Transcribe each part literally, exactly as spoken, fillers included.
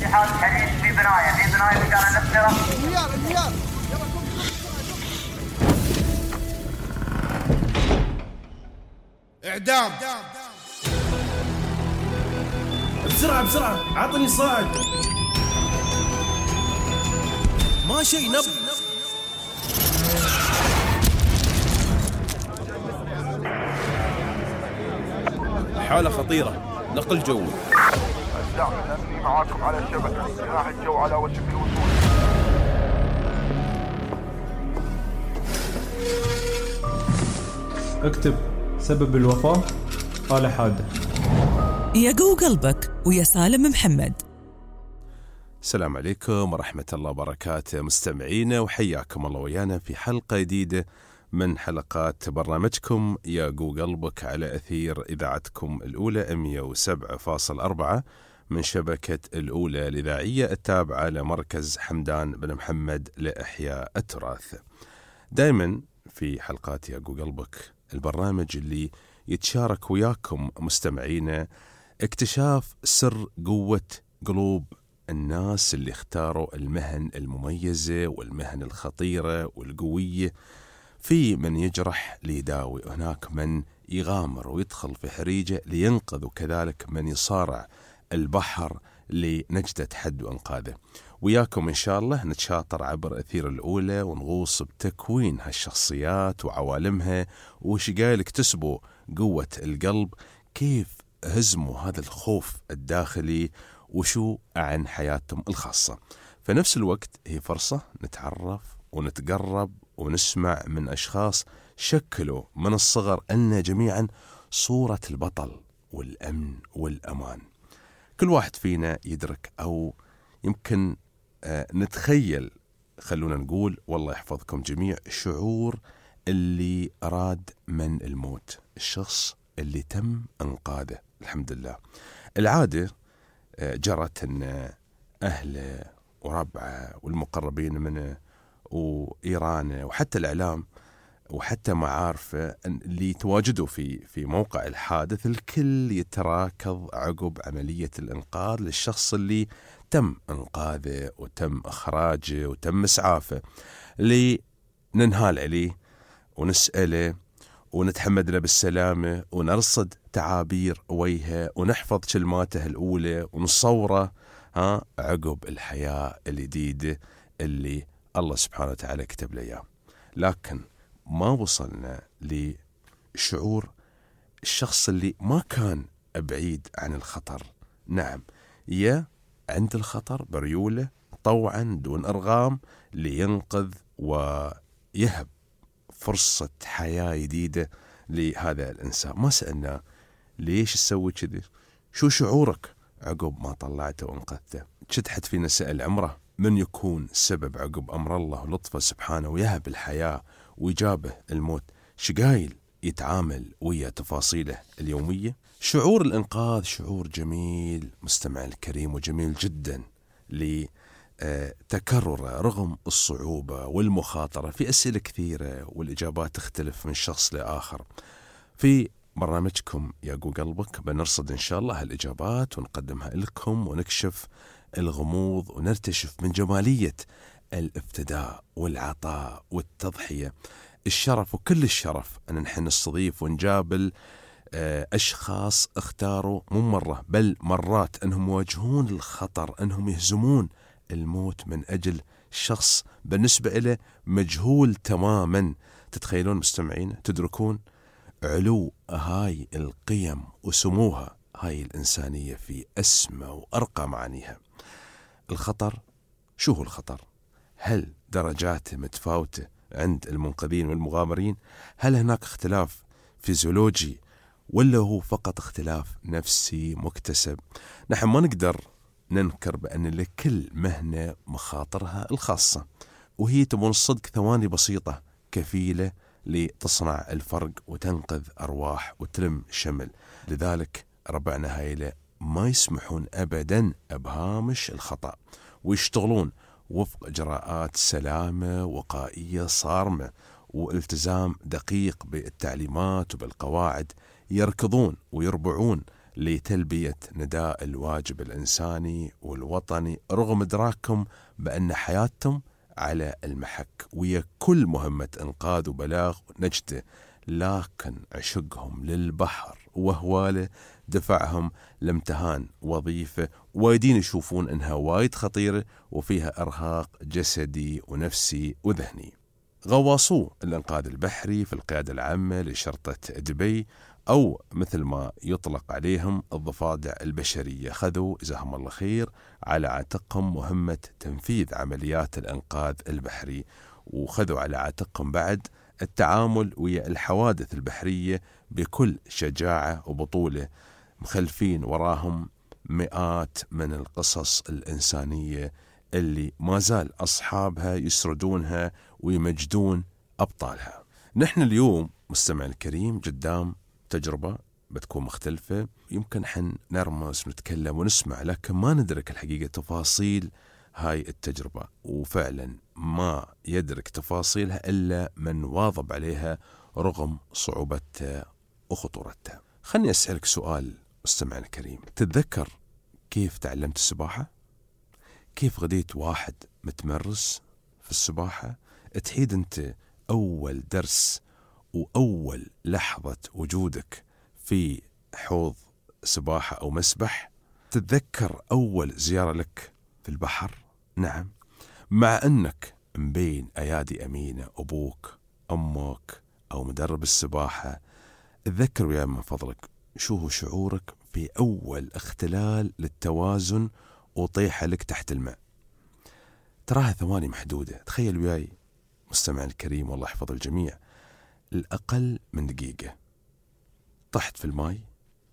اتحاد حديث في بناية في بناية مكان النفسرة. رجال رجال اعدام. بسرعة بسرعة عطني صاعد. ما شيء نب. حالة خطيرة، نقل جوي. الدعم الأمني معاكم على الشبكة، جناح الجو على وشك الوصول. اكتب سبب الوفاة قال حادة. يا جو قلبك ويا سالم محمد. السلام عليكم ورحمة الله وبركاته مستمعينا، وحياكم الله ويانا في حلقة جديدة من حلقات برنامجكم يا جو قلبك على أثير إذاعتكم الأولى مئة وسبعة فاصلة أربعة من شبكة الأولى الإذاعية التابعة لمركز حمدان بن محمد لإحياء التراث. دائما في حلقات يا جو قلبك البرنامج اللي يتشارك وياكم مستمعينا اكتشاف سر قوة قلوب الناس اللي اختاروا المهن المميزة والمهن الخطيرة والقوية. في من يجرح ليداوي، هناك من يغامر ويدخل في حريجة لينقذ، وكذلك من يصارع البحر لنجدة حد وانقاذه. وياكم إن شاء الله نتشاطر عبر أثير الأولى ونغوص بتكوين هالشخصيات وعوالمها، وش قال اكتسبوا قوة القلب، كيف هزموا هذا الخوف الداخلي، وشو عن حياتهم الخاصة. في نفس الوقت هي فرصة نتعرف ونتقرب ونسمع من أشخاص شكلوا من الصغر أن جميعا صورة البطل والأمن والأمان. كل واحد فينا يدرك أو يمكن آه نتخيل، خلونا نقول والله يحفظكم جميع، شعور اللي أراد من الموت، الشخص اللي تم إنقاذه. الحمد لله. العادة آه جرت أن أهله وربعه والمقربين منه وإيرانه وحتى الإعلام وحتى معارفه اللي تواجدوا في في موقع الحادث، الكل يتراكض عقب عملية الإنقاذ للشخص اللي تم إنقاذه وتم إخراجه وتم إسعافه، لننهال عليه ونسأله ونتحمد له بالسلامة ونرصد تعابير وجهه ونحفظ كلماته الأولى ونصوره ها عقب الحياة الجديدة اللي الله سبحانه وتعالى كتب له إياه. لكن ما وصلنا لشعور الشخص اللي ما كان بعيد عن الخطر. نعم، يا عند الخطر بريولة طوعا دون أرغام لينقذ ويهب فرصة حياة جديدة لهذا الإنسان. ما سألنا ليش تسوي كذي، شو شعورك عقب ما طلعته وانقذته. شدحت فينا سأل عمره من يكون سبب عقب أمر الله ولطفه سبحانه ويهب الحياة ويجابه الموت، شقايل يتعامل ويا تفاصيله اليومية. شعور الإنقاذ شعور جميل مستمع الكريم، وجميل جدا لتكرره رغم الصعوبة والمخاطرة في أسئلة كثيرة والإجابات تختلف من شخص لآخر. في برنامجكم يا جو قلبك بنرصد إن شاء الله هالإجابات ونقدمها لكم ونكشف الغموض ونرتشف من جمالية الافتداء والعطاء والتضحية. الشرف وكل الشرف أن نحن نستضيف ونجابل أشخاص اختاروا مو مرة بل مرات أنهم يواجهون الخطر، أنهم يهزمون الموت من أجل شخص بالنسبة إليه مجهول تماما. تتخيلون مستمعين، تدركون علو هاي القيم وسموها هاي الإنسانية في أسمى وأرقى معانيها. الخطر، شو هو الخطر؟ هل درجاته متفاوتة عند المنقذين والمغامرين؟ هل هناك اختلاف فيزيولوجي ولا هو فقط اختلاف نفسي مكتسب؟ نحن ما نقدر ننكر بأن لكل مهنة مخاطرها الخاصة، وهي تبون الصدق ثواني بسيطة كفيلة لتصنع الفرق وتنقذ أرواح وتلم شمل. لذلك ربعنا هايلة ما يسمحون أبدا بهامش الخطأ، ويشتغلون وفق إجراءات سلامة وقائية صارمة والتزام دقيق بالتعليمات وبالقواعد. يركضون ويربعون لتلبية نداء الواجب الإنساني والوطني رغم إدراكهم بأن حياتهم على المحك ويا كل مهمة إنقاذ وبلاغ نجدة، لكن عشقهم للبحر وهواله دفعهم لامتهان وظيفة وايدين يشوفون أنها وايد خطيرة وفيها إرهاق جسدي ونفسي وذهني. غواصو الإنقاذ البحري في القيادة العامة لشرطة دبي، أو مثل ما يطلق عليهم الضفادع البشرية، خذوا جزاهم الله خير على عاتقهم مهمة تنفيذ عمليات الإنقاذ البحري، وخذوا على عاتقهم بعد التعامل ويا الحوادث البحرية بكل شجاعة وبطولة، مخلفين وراهم مئات من القصص الإنسانية اللي ما زال أصحابها يسردونها ويمجدون أبطالها. نحن اليوم مستمع الكريم قدام تجربة بتكون مختلفة، يمكن حن نرمز ونتكلم ونسمع لكن ما ندرك الحقيقة تفاصيل هاي التجربة، وفعلا ما يدرك تفاصيلها إلا من واظب عليها رغم صعوبتها وخطورتها. خلني أسألك سؤال مستمع الكريم، تتذكر كيف تعلمت السباحة؟ كيف غديت واحد متمرس في السباحة؟ تحيد أنت أول درس وأول لحظة وجودك في حوض سباحة أو مسبح؟ تتذكر أول زيارة لك في البحر؟ نعم، مع أنك مبين أيادي أمينة أبوك أمك أو مدرب السباحة، تذكر وياي من فضلك شو هو شعورك في أول اختلال للتوازن وطيحة لك تحت الماء. تراها ثواني محدودة، تخيل وياي مستمع الكريم والله يحفظ الجميع، الأقل من دقيقة طحت في الماء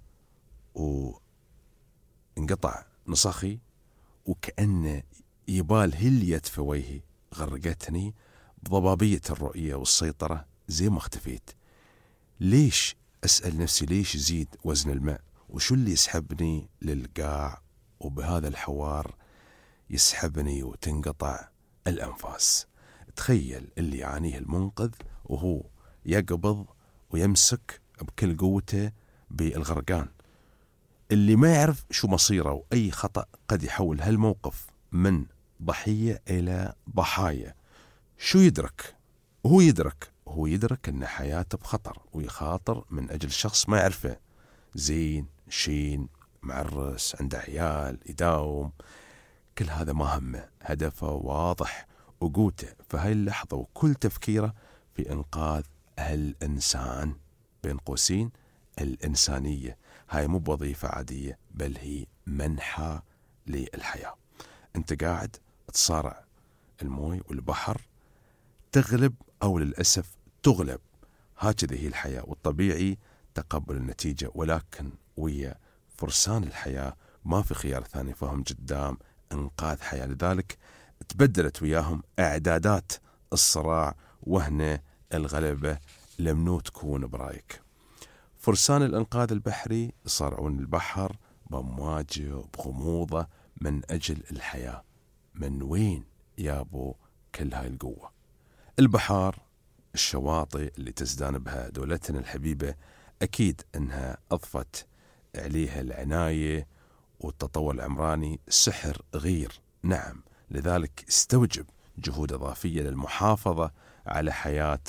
وانقطع نصخي وكأن يبال هليت في وجهي، غرقتني بضبابية الرؤية والسيطرة زي ما اختفيت. ليش؟ أسأل نفسي ليش يزيد وزن الماء وشو اللي يسحبني للقاع، وبهذا الحوار يسحبني وتنقطع الأنفاس. تخيل اللي يعانيه المنقذ وهو يقبض ويمسك بكل قوته بالغرقان، اللي ما يعرف شو مصيره وأي خطأ قد يحول هالموقف من ضحية إلى ضحايا. شو يدرك؟ وهو يدرك هو يدرك أن حياته بخطر ويخاطر من أجل شخص ما يعرفه، زين شين معرس عنده عيال يداوم، كل هذا ما همه، هدفه واضح وقوته في هاي اللحظة وكل تفكيره في إنقاذ الإنسان، بين قوسين الإنسانية. هاي مو بوظيفة عادية بل هي منحة للحياة. أنت قاعد تصارع الموي والبحر، تغلب أو للأسف تغلب، هكذا هي الحياة، والطبيعي تقبل النتيجة، ولكن ويا فرسان الحياة ما في خيار ثاني، فهم قدام إنقاذ حياة، لذلك تبدلت وياهم إعدادات الصراع، وهنا الغلبة لمنو تكون برايك. فرسان الإنقاذ البحري يصارعون البحر بأمواجه بغموضة من أجل الحياة. من وين يابو كل هاي القوة؟ البحار، الشواطئ اللي تزدان بها دولتنا الحبيبة، أكيد أنها أضفت عليها العناية والتطور العمراني سحر غير، نعم، لذلك استوجب جهود إضافية للمحافظة على حياة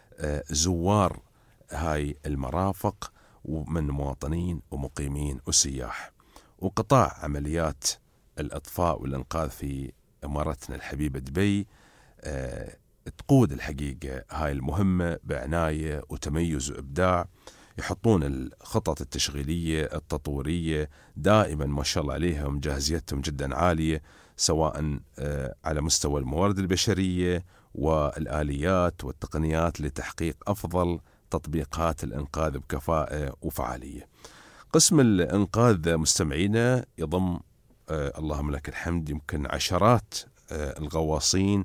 زوار هاي المرافق ومن مواطنين ومقيمين وسياح. وقطاع عمليات الإطفاء والإنقاذ في إمارتنا الحبيبة دبي أه تقود الحقيقة هاي المهمة بعناية وتميز وإبداع، يحطون الخطط التشغيلية التطورية دائما ما شاء الله عليهم، جاهزيتهم جدا عالية، سواء أه على مستوى الموارد البشرية والآليات والتقنيات لتحقيق أفضل تطبيقات الإنقاذ بكفاءة وفعالية. قسم الإنقاذ مستمعينا يضم آه اللهم لك الحمد يمكن عشرات آه الغواصين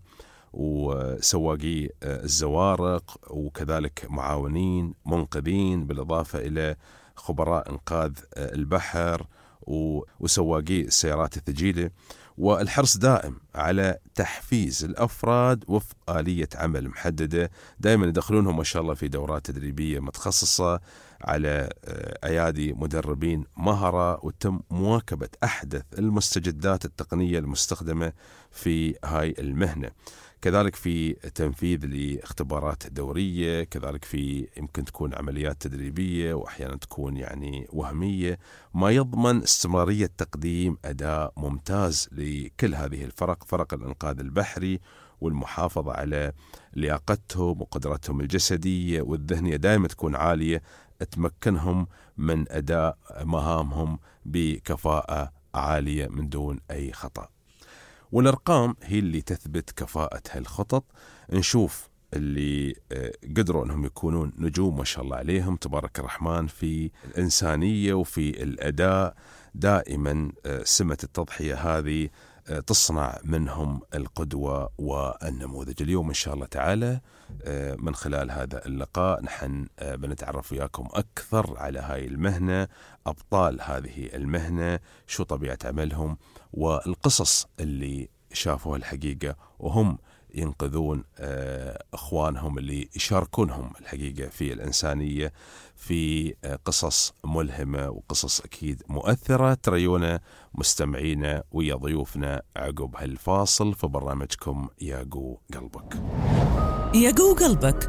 وسواقي آه الزوارق، وكذلك معاونين منقذين، بالإضافة إلى خبراء إنقاذ آه البحر وسواقي السيارات الثقيلة. والحرص دائم على تحفيز الأفراد وفق آلية عمل محددة. دائما يدخلونهم ما شاء الله في دورات تدريبية متخصصة على أيادي مدربين مهرة، وتم مواكبة أحدث المستجدات التقنية المستخدمة في هاي المهنة. كذلك في تنفيذ لاختبارات دورية، كذلك في يمكن تكون عمليات تدريبية وأحيانا تكون يعني وهمية، ما يضمن استمرارية تقديم أداء ممتاز لكل هذه الفرق، فرق الإنقاذ البحري، والمحافظة على لياقتهم وقدرتهم الجسدية والذهنية دائما تكون عالية، تمكنهم من أداء مهامهم بكفاءة عالية من دون أي خطأ. والأرقام هي اللي تثبت كفاءة هالخطط. نشوف اللي قدروا أنهم يكونون نجوم ما شاء الله عليهم تبارك الرحمن في الإنسانية وفي الأداء. دائما سمة التضحية هذه تصنع منهم القدوة والنموذج. اليوم إن شاء الله تعالى من خلال هذا اللقاء نحن بنتعرف وياكم أكثر على هاي المهنة، أبطال هذه المهنة، شو طبيعة عملهم، والقصص اللي شافوها الحقيقة وهم ينقذون أخوانهم اللي يشاركونهم الحقيقة في الإنسانية، في قصص ملهمة وقصص أكيد مؤثرة. تريونا مستمعينا ويا ضيوفنا عقب هالفاصل في برنامجكم يا جو قلبك. يا جو قلبك.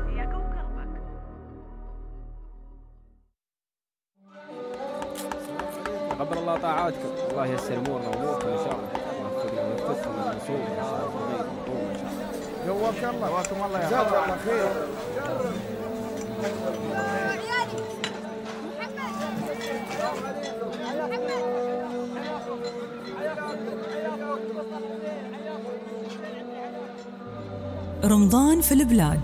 تقبل الله طاعاتكم، الله ييسر امورنا واموركم ان شاء الله، ويوفقنا ويوفقكم للوصول ان شاء الله. جواك الله جواكم الله يا جزاك الله خير. رمضان في البلاد.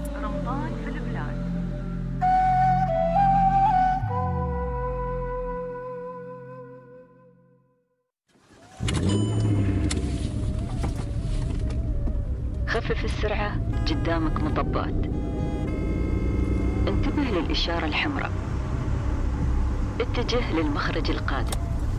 خفف السرعة، قدامك مطبات، انتبه للإشارة الحمراء، اتجه للمخرج القادم،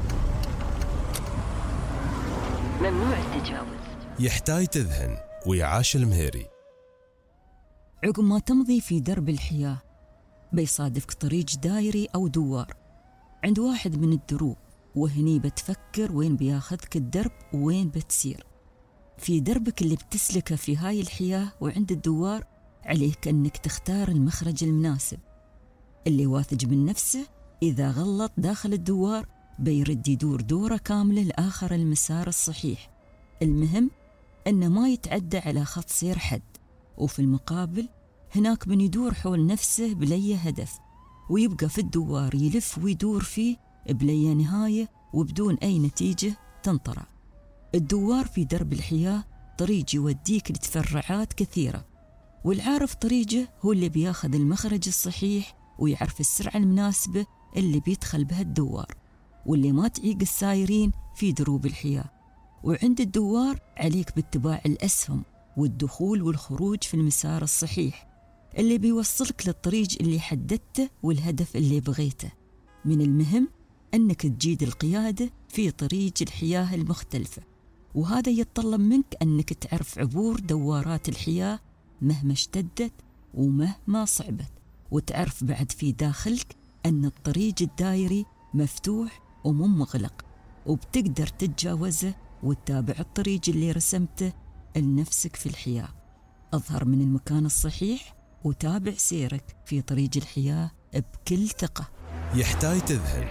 ممنوع التجاوز. يحتاج تذهن ويعاش المهيري. عقب ما تمضي في درب الحياة بيصادفك طريق دايري أو دوار عند واحد من الدروب، وهني بتفكر وين بياخذك الدرب وين بتسير. في دربك اللي بتسلكه في هاي الحياة وعند الدوار عليك أنك تختار المخرج المناسب اللي واثج من نفسه. إذا غلط داخل الدوار بيرد يدور دورة كاملة لآخر المسار الصحيح. المهم أنه ما يتعدى على خط سير حد، وفي المقابل هناك من يدور حول نفسه بلي هدف، ويبقى في الدوار يلف ويدور فيه بلي نهاية وبدون أي نتيجة تنطرع. الدوار في درب الحياة طريق يوديك لتفرعات كثيرة، والعارف طريقه هو اللي بياخذ المخرج الصحيح ويعرف السرعة المناسبة اللي بيدخل بها الدوار، واللي ما تعيق السايرين في دروب الحياة. وعند الدوار عليك باتباع الأسهم والدخول والخروج في المسار الصحيح اللي بيوصلك للطريق اللي حددته والهدف اللي بغيته. من المهم أنك تجيد القيادة في طريق الحياة المختلفة، وهذا يتطلب منك أنك تعرف عبور دوارات الحياة مهما اشتدت ومهما صعبت، وتعرف بعد في داخلك أن الطريق الدائري مفتوح ومو مغلق، وبتقدر تتجاوزه وتتابع الطريق اللي رسمته لنفسك في الحياة. أظهر من المكان الصحيح وتابع سيرك في طريق الحياة بكل ثقة. يحتاج تذهن.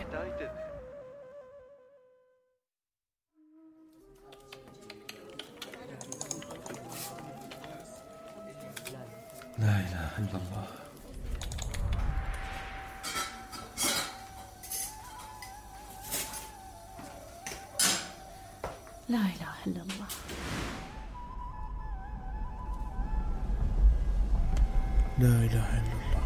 لا إله إلا الله. لا إله إلا الله. لا إله إلا الله.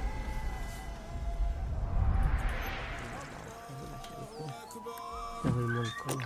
له الملك وله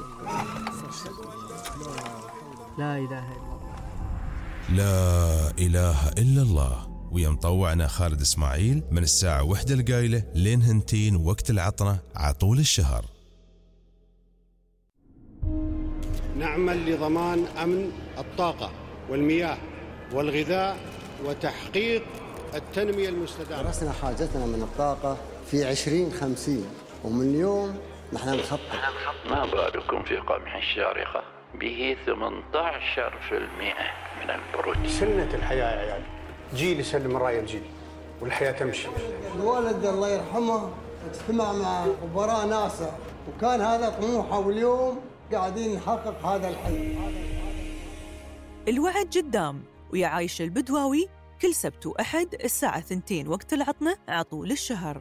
الحمد. لا إله إلا الله. لا إله إلا الله. ويا مطوعنا خالد إسماعيل من الساعة واحدة القايلة لين هنتين وقت العطنة عطول الشهر. نعمل لضمان أمن الطاقة والمياه والغذاء وتحقيق التنمية المستدامة. درسنا حاجتنا من الطاقة في عشرين خمسين، ومن اليوم نحن نخطط. ما بالكم في قمح الشارقة به ثمانية عشر بالمئة من البروتين. سنة الحياة يا عيال، جيل يسلم الراية الجيل والحياة تمشي. الوالد الله يرحمه اجتمع مع خبراء ناسا وكان هذا طموحه، واليوم قاعدين نحقق هذا الحلم. الوعد قدام ويا عايش البدواوي كل سبت وأحد الساعة اثنتين وقت العطنة عطول الشهر.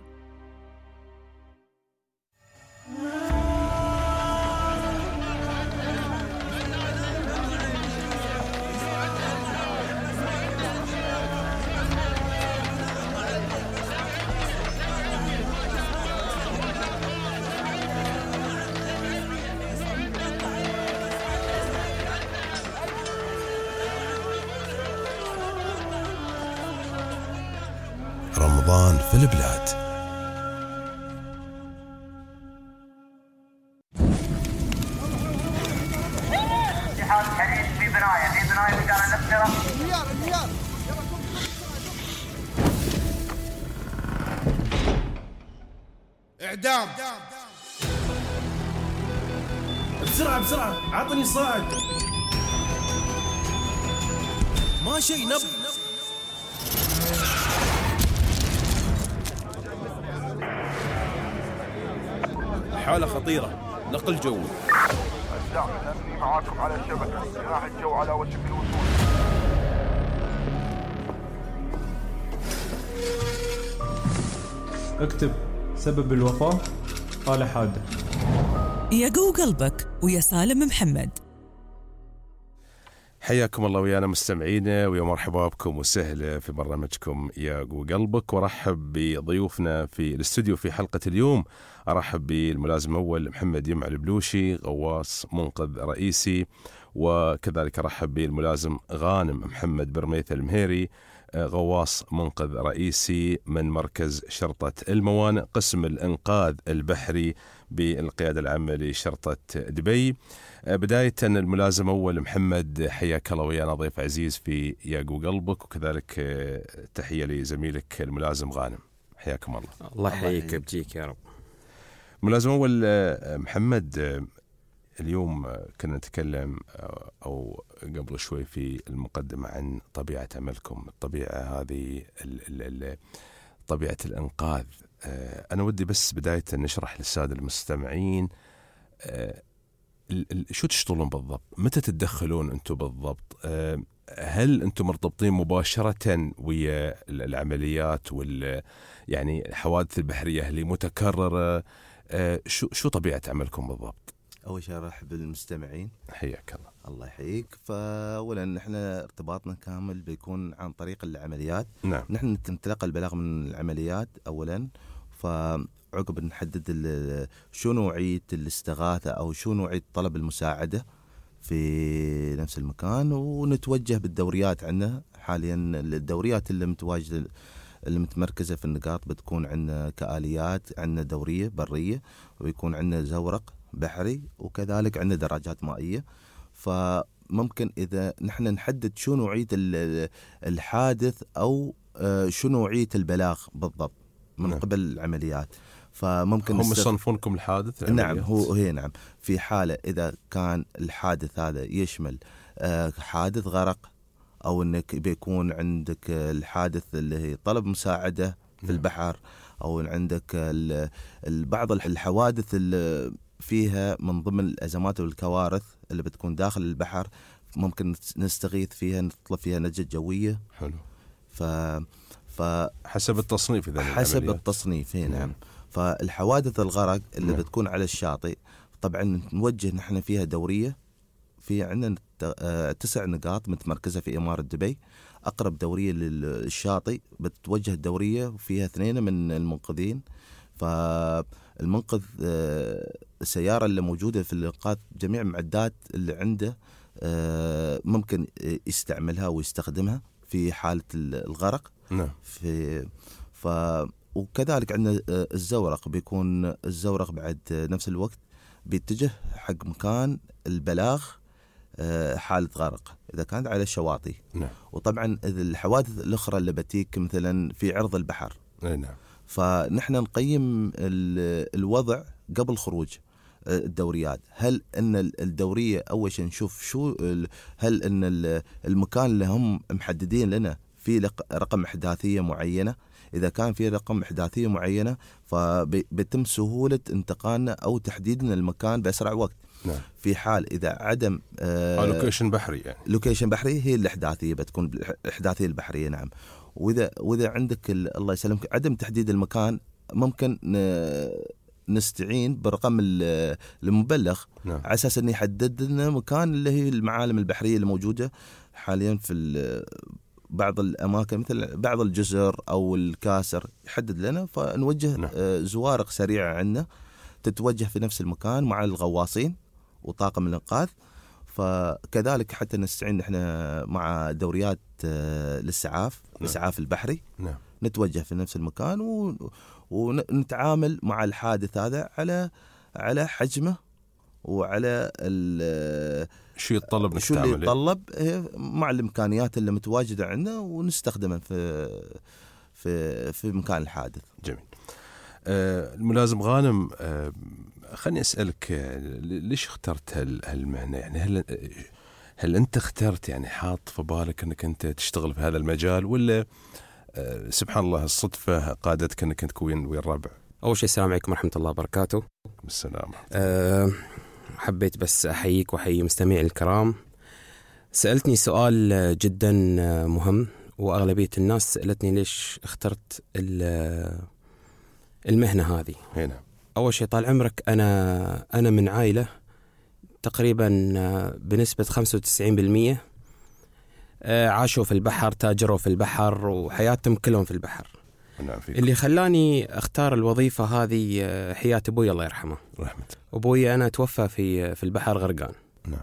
رمضان في البلاد. اتحاد حديث في بناية في بناية مكان الاختراق. المليار المليار اعدام. بسرعة بسرعة عطني صاعد. ما شيء نب. حالة خطيرة، نقل جوي. الدعم الأمني معاكم على الشبكة، جناح الجو على وشك الوصول. اكتب سبب الوفاة حالة حادة. يا جو قلبك ويا سالم محمد. حياكم الله ويانا مستمعينا، ويا مرحبا بكم وسهلا في برنامجكم يا جو قلبك، ورحب بضيوفنا في الاستوديو في حلقة اليوم. أرحب بالملازم الأول محمد يمع البلوشي، غواص منقذ رئيسي، وكذلك أرحب بالملازم غانم محمد برميث المهيري، غواص منقذ رئيسي من مركز شرطة الموانئ قسم الإنقاذ البحري بالقيادة العامة لشرطة دبي. بداية الملازم أول محمد، حياك الله ويانا ضيف عزيز في ياقو قلبك، وكذلك تحية لزميلك الملازم غانم، حياكم الله. الله يحييك بجيك يا رب. ملازم أول محمد، اليوم كنا نتكلم أو قبل شوي في المقدمة عن طبيعة عملكم، الطبيعة هذه طبيعة الإنقاذ. أنا ودي بس بداية نشرح للسادة المستمعين شو تشتغلون بالضبط، متى تتدخلون أنتم بالضبط، هل أنتم مرتبطين مباشرة ويا العمليات وال يعني الحوادث البحرية اللي متكررة، شو شو طبيعة عملكم بالضبط؟ أول شيء أرحب بالمستمعين. حياك الله. الله يحييك. فأولا نحن ارتباطنا كامل بيكون عن طريق العمليات. نعم. نحن نتلقى البلاغ من العمليات أولا، فعقب نحدد شو نوعية الاستغاثة أو شو نوعية طلب المساعدة في نفس المكان، ونتوجه بالدوريات عندنا. حاليا الدوريات اللي متواجدة اللي متمركزة في النقاط بتكون عندنا كآليات، عندنا دورية برية، ويكون عندنا زورق بحري، وكذلك عندنا دراجات مائية. فممكن إذا نحن نحدد شو نوعية الحادث أو شو نوعية البلاغ بالضبط من نعم. قبل العمليات، فممكن هم يصنفونكم الحادث العمليات. نعم هو هي نعم. في حالة إذا كان الحادث هذا يشمل حادث غرق، أو إنك بيكون عندك الحادث اللي هي طلب مساعدة في البحر، أو عندك بعض الحوادث اللي فيها من ضمن الأزمات والكوارث اللي بتكون داخل البحر، ممكن نستغيث فيها، نطلب فيها نجدة جوية. حلو. ف... ف... حسب التصنيف إذا حسب العمليات. التصنيف هي نعم. فالحوادث الغرق اللي نعم. بتكون على الشاطئ طبعا نوجه نحن فيها دورية. في عندنا تسع نقاط متمركزة في إمارة دبي. أقرب دورية للشاطئ بتوجه الدورية وفيها اثنين من المنقذين. فالمنقذ السيارة اللي موجودة في الإنقاذ جميع معدات اللي عنده ممكن يستعملها ويستخدمها في حالة الغرق. نعم. في ف وكذلك عندنا الزورق، بيكون الزورق بعد نفس الوقت بيتجه حق مكان البلاغ حالة غرق إذا كانت على الشواطئ. نعم. وطبعا الحوادث الأخرى اللي بتيك مثلا في عرض البحر. نعم. فنحن نقيم الوضع قبل خروج الدوريات. هل ان الدوريه اول شيء نشوف شو هل ان المكان اللي هم محددين لنا في رقم احداثيه معينه. اذا كان في رقم احداثيه معينه فبيتم سهوله انتقالنا او تحديدنا المكان باسرع وقت. نعم. في حال اذا عدم آه لوكيشن بحري يعني لوكيشن بحري هي الاحداثيه بتكون الاحداثيه البحريه. نعم. واذا واذا عندك الله يسلمك عدم تحديد المكان ممكن نستعين برقم المبلغ. نعم. على اساس انه يحدد لنا مكان اللي هي المعالم البحريه اللي موجوده حاليا في بعض الاماكن مثل بعض الجزر او الكاسر يحدد لنا فنوجه. نعم. زوارق سريعه عندنا تتوجه في نفس المكان مع الغواصين وطاقم الانقاذ. فكذلك حتى نستعين احنا مع دوريات الاسعاف. نعم. الاسعاف البحري. نعم. نتوجه في نفس المكان و... ونتعامل مع الحادث هذا على على حجمه وعلى شو يتطلب شو اللي يتطلب مع الامكانيات اللي متواجده عندنا ونستخدمها في في في مكان الحادث. جميل. آه الملازم غانم، آه خلني اسالك، آه ليش اخترت هالمهنه؟ يعني هل هل انت اخترت يعني حاط في بالك انك انت تشتغل في هذا المجال، ولا أه سبحان الله الصدفة قادتك أنك أنت تكون ويا الربع؟ أول شيء السلام عليكم ورحمة الله وبركاته. السلام. أه حبيت بس أحييك وأحيي مستمعي الكرام. سألتني سؤال جدا مهم، وأغلبية الناس سألتني ليش اخترت المهنة هذه. هنا. أول شيء طال عمرك أنا أنا من عائلة تقريبا بنسبة خمسة وتسعين بالمئة عاشوا في البحر، تاجروا في البحر، وحياتهم كلهم في البحر. نعم. اللي خلاني اختار الوظيفة هذه حياة أبوي الله يرحمه. رحمته. أبوي أنا توفى في في البحر غرقان. نعم.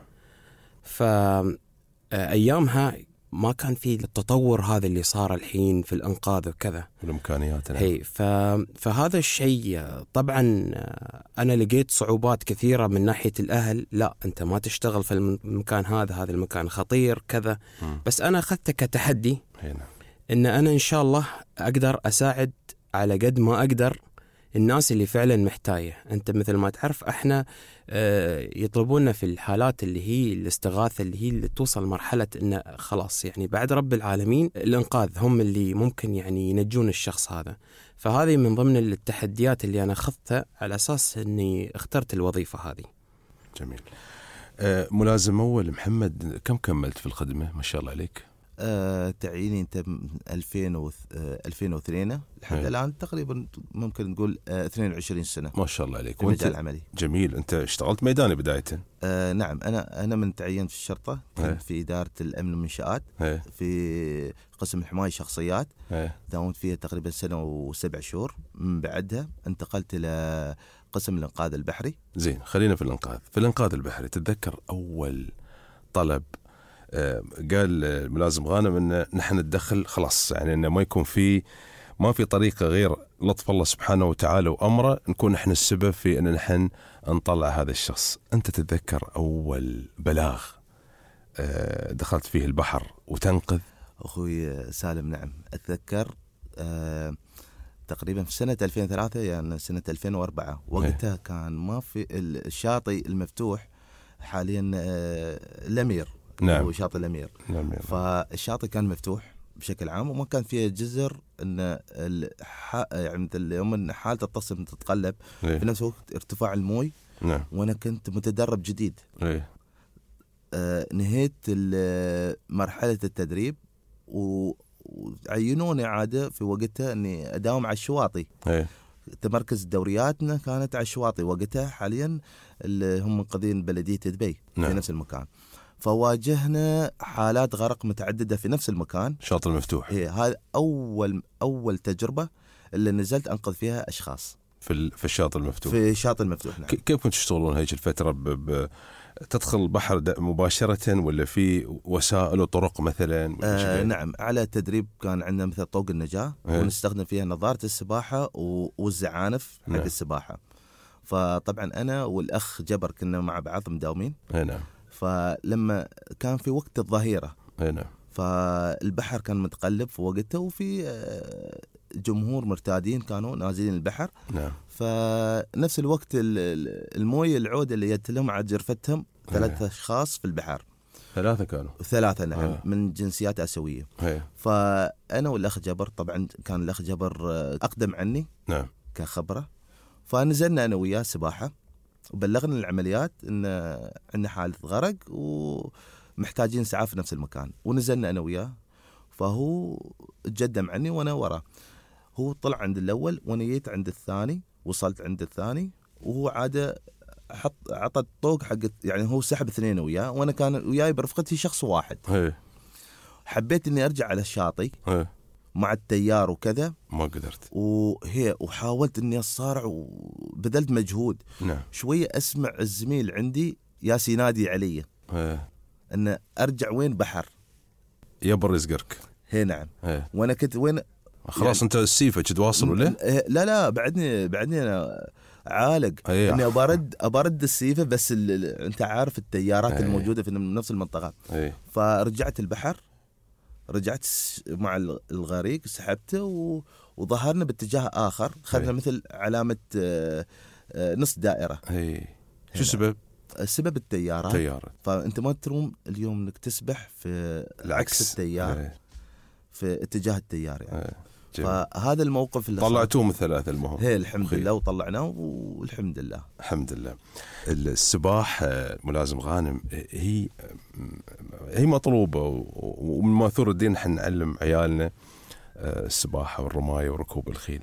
فأيامها ما كان في التطور هذا اللي صار الحين في الإنقاذ وكذا والإمكانيات. نعم. هي ف... فهذا الشيء طبعا أنا لقيت صعوبات كثيرة من ناحية الأهل. لا أنت ما تشتغل في المكان هذا، هذا المكان خطير كذا. م. بس أنا أخذته كتحدي. هنا. إن أنا إن شاء الله أقدر أساعد على قد ما أقدر الناس اللي فعلا محتاجة. أنت مثل ما تعرف إحنا يطلبوننا في الحالات اللي هي الاستغاثة اللي هي اللي توصل مرحلة إنه خلاص يعني بعد رب العالمين الإنقاذ هم اللي ممكن يعني ينجون الشخص هذا. فهذه من ضمن التحديات اللي أنا أخذتها على أساس إني اخترت الوظيفة هذه. جميل. آه ملازم أول محمد، كم كملت في الخدمة؟ ما شاء الله عليك. آه تعييني انت ألفين واثنين لحد الان تقريبا ممكن نقول آه اثنين وعشرين سنة. ما شاء الله عليك. وانت العملي. جميل. انت اشتغلت ميداني بداية؟ آه نعم. انا انا من تعينت في الشرطة، كنت في إدارة الامن والمنشآت في قسم الحماية الشخصيات. داومت فيها تقريبا سنة وسبع شهور. من بعدها انتقلت الى قسم الانقاذ البحري. زين، خلينا في الانقاذ. في الانقاذ البحري تتذكر اول طلب قال الملازم غانم ان نحن ندخل خلاص، يعني انه ما يكون في ما في طريقه غير لطف الله سبحانه وتعالى وامره نكون نحن السبب في ان نحن نطلع هذا الشخص؟ انت تتذكر اول بلاغ دخلت فيه البحر وتنقذ؟ اخوي سالم نعم اتذكر. أه تقريبا في سنه ألفين وثلاثة يعني سنه ألفين وأربعة وقتها كان ما في الشاطئ المفتوح حاليا أه الامير. نعم. هو شاطئ الأمير. نعم. فالشاطئ كان مفتوح بشكل عام وما كان فيه جزر ان الح... يعني يوم حالة التصم تتقلب. إيه؟ في نفس الوقت ارتفاع الموي. نعم. وانا كنت متدرب جديد. إيه؟ آه نهيت مرحلة التدريب و... وعينوني عادة في وقتها اني اداوم على الشواطئ. إيه؟ تمركز دورياتنا كانت على الشواطئ وقتها، حاليا اللي هم منقذين بلدية دبي. نعم. في نفس المكان. فواجهنا حالات غرق متعددة في نفس المكان. شاطئ المفتوح. إيه هذا أول أول تجربة اللي نزلت أنقذ فيها أشخاص في في الشاطئ المفتوح. في الشاطئ المفتوح. نعم. كيف كنتوا تشتغلون هيك الفترة؟ ب... ب... تدخل البحر مباشرة ولا في وسائل وطرق مثلا؟ آه نعم، على تدريب كان عندنا مثل طوق النجاة. إيه؟ ونستخدم فيها نظارة السباحة والزعانف حق. نعم. السباحة. فطبعا أنا والأخ جبر كنا مع بعض مداومين. نعم. فلما كان في وقت الظهيرة نعم. فالبحر كان متقلب في وقته، وفي جمهور مرتادين كانوا نازلين البحر. نعم. فنفس الوقت المويه العودة اللي يتلم على جرفتهم ثلاثة أشخاص في البحر. ثلاثة كانوا ثلاثة نعم. آه. من جنسيات آسيوية. هي. فأنا والأخ جبر، طبعا كان الأخ جبر أقدم عني نعم كخبرة، فنزلنا أنا وياه سباحة وبلغنا العمليات إن عندنا حالة غرق ومحتاجين إسعاف في نفس المكان، ونزلنا أنا وياه. فهو تقدم عني وأنا وراه. هو طلع عند الأول وأنا جيت عند الثاني، وصلت عند الثاني وهو عادة حط عطى الطوق حق، يعني هو سحب اثنين وياه وانا كان وياي برفقتي شخص واحد. هي. حبيت اني ارجع على الشاطئ هي. مع التيار وكذا، ما قدرت. وهي وحاولت اني اصارع وبذلت مجهود. نعم. شويه اسمع الزميل عندي ياس ينادي علي ان ارجع وين بحر يبر يزقرك. هي نعم. هي. وانا كنت وين خلاص يعني انت السيفه تواصل ولا لا لا بعدني بعدني انا عالق أيه. اني ابارد ابارد السيفه، بس انت عارف التيارات أيه. الموجوده في نفس المنطقه. أيه. فرجعت البحر، رجعت مع الغريق سحبته و... وظهرنا باتجاه اخر، خذنا أيه. مثل علامه نص دائره. أيه. شو السبب؟ السبب التيارات. تيارات. فانت ما تروم اليوم انك تسبح في عكس التيار. أيه. في اتجاه التيار يعني. أيه. فهذا الموقف اللي طلعتوهم الثلاثة المهم. هي الحمد خير. لله وطلعناه والحمد لله. الحمد لله. السباحة ملازم غانم هي هي مطلوبة، ومن ماثور الدين نحن نعلم عيالنا السباحة والرماية وركوب الخيل.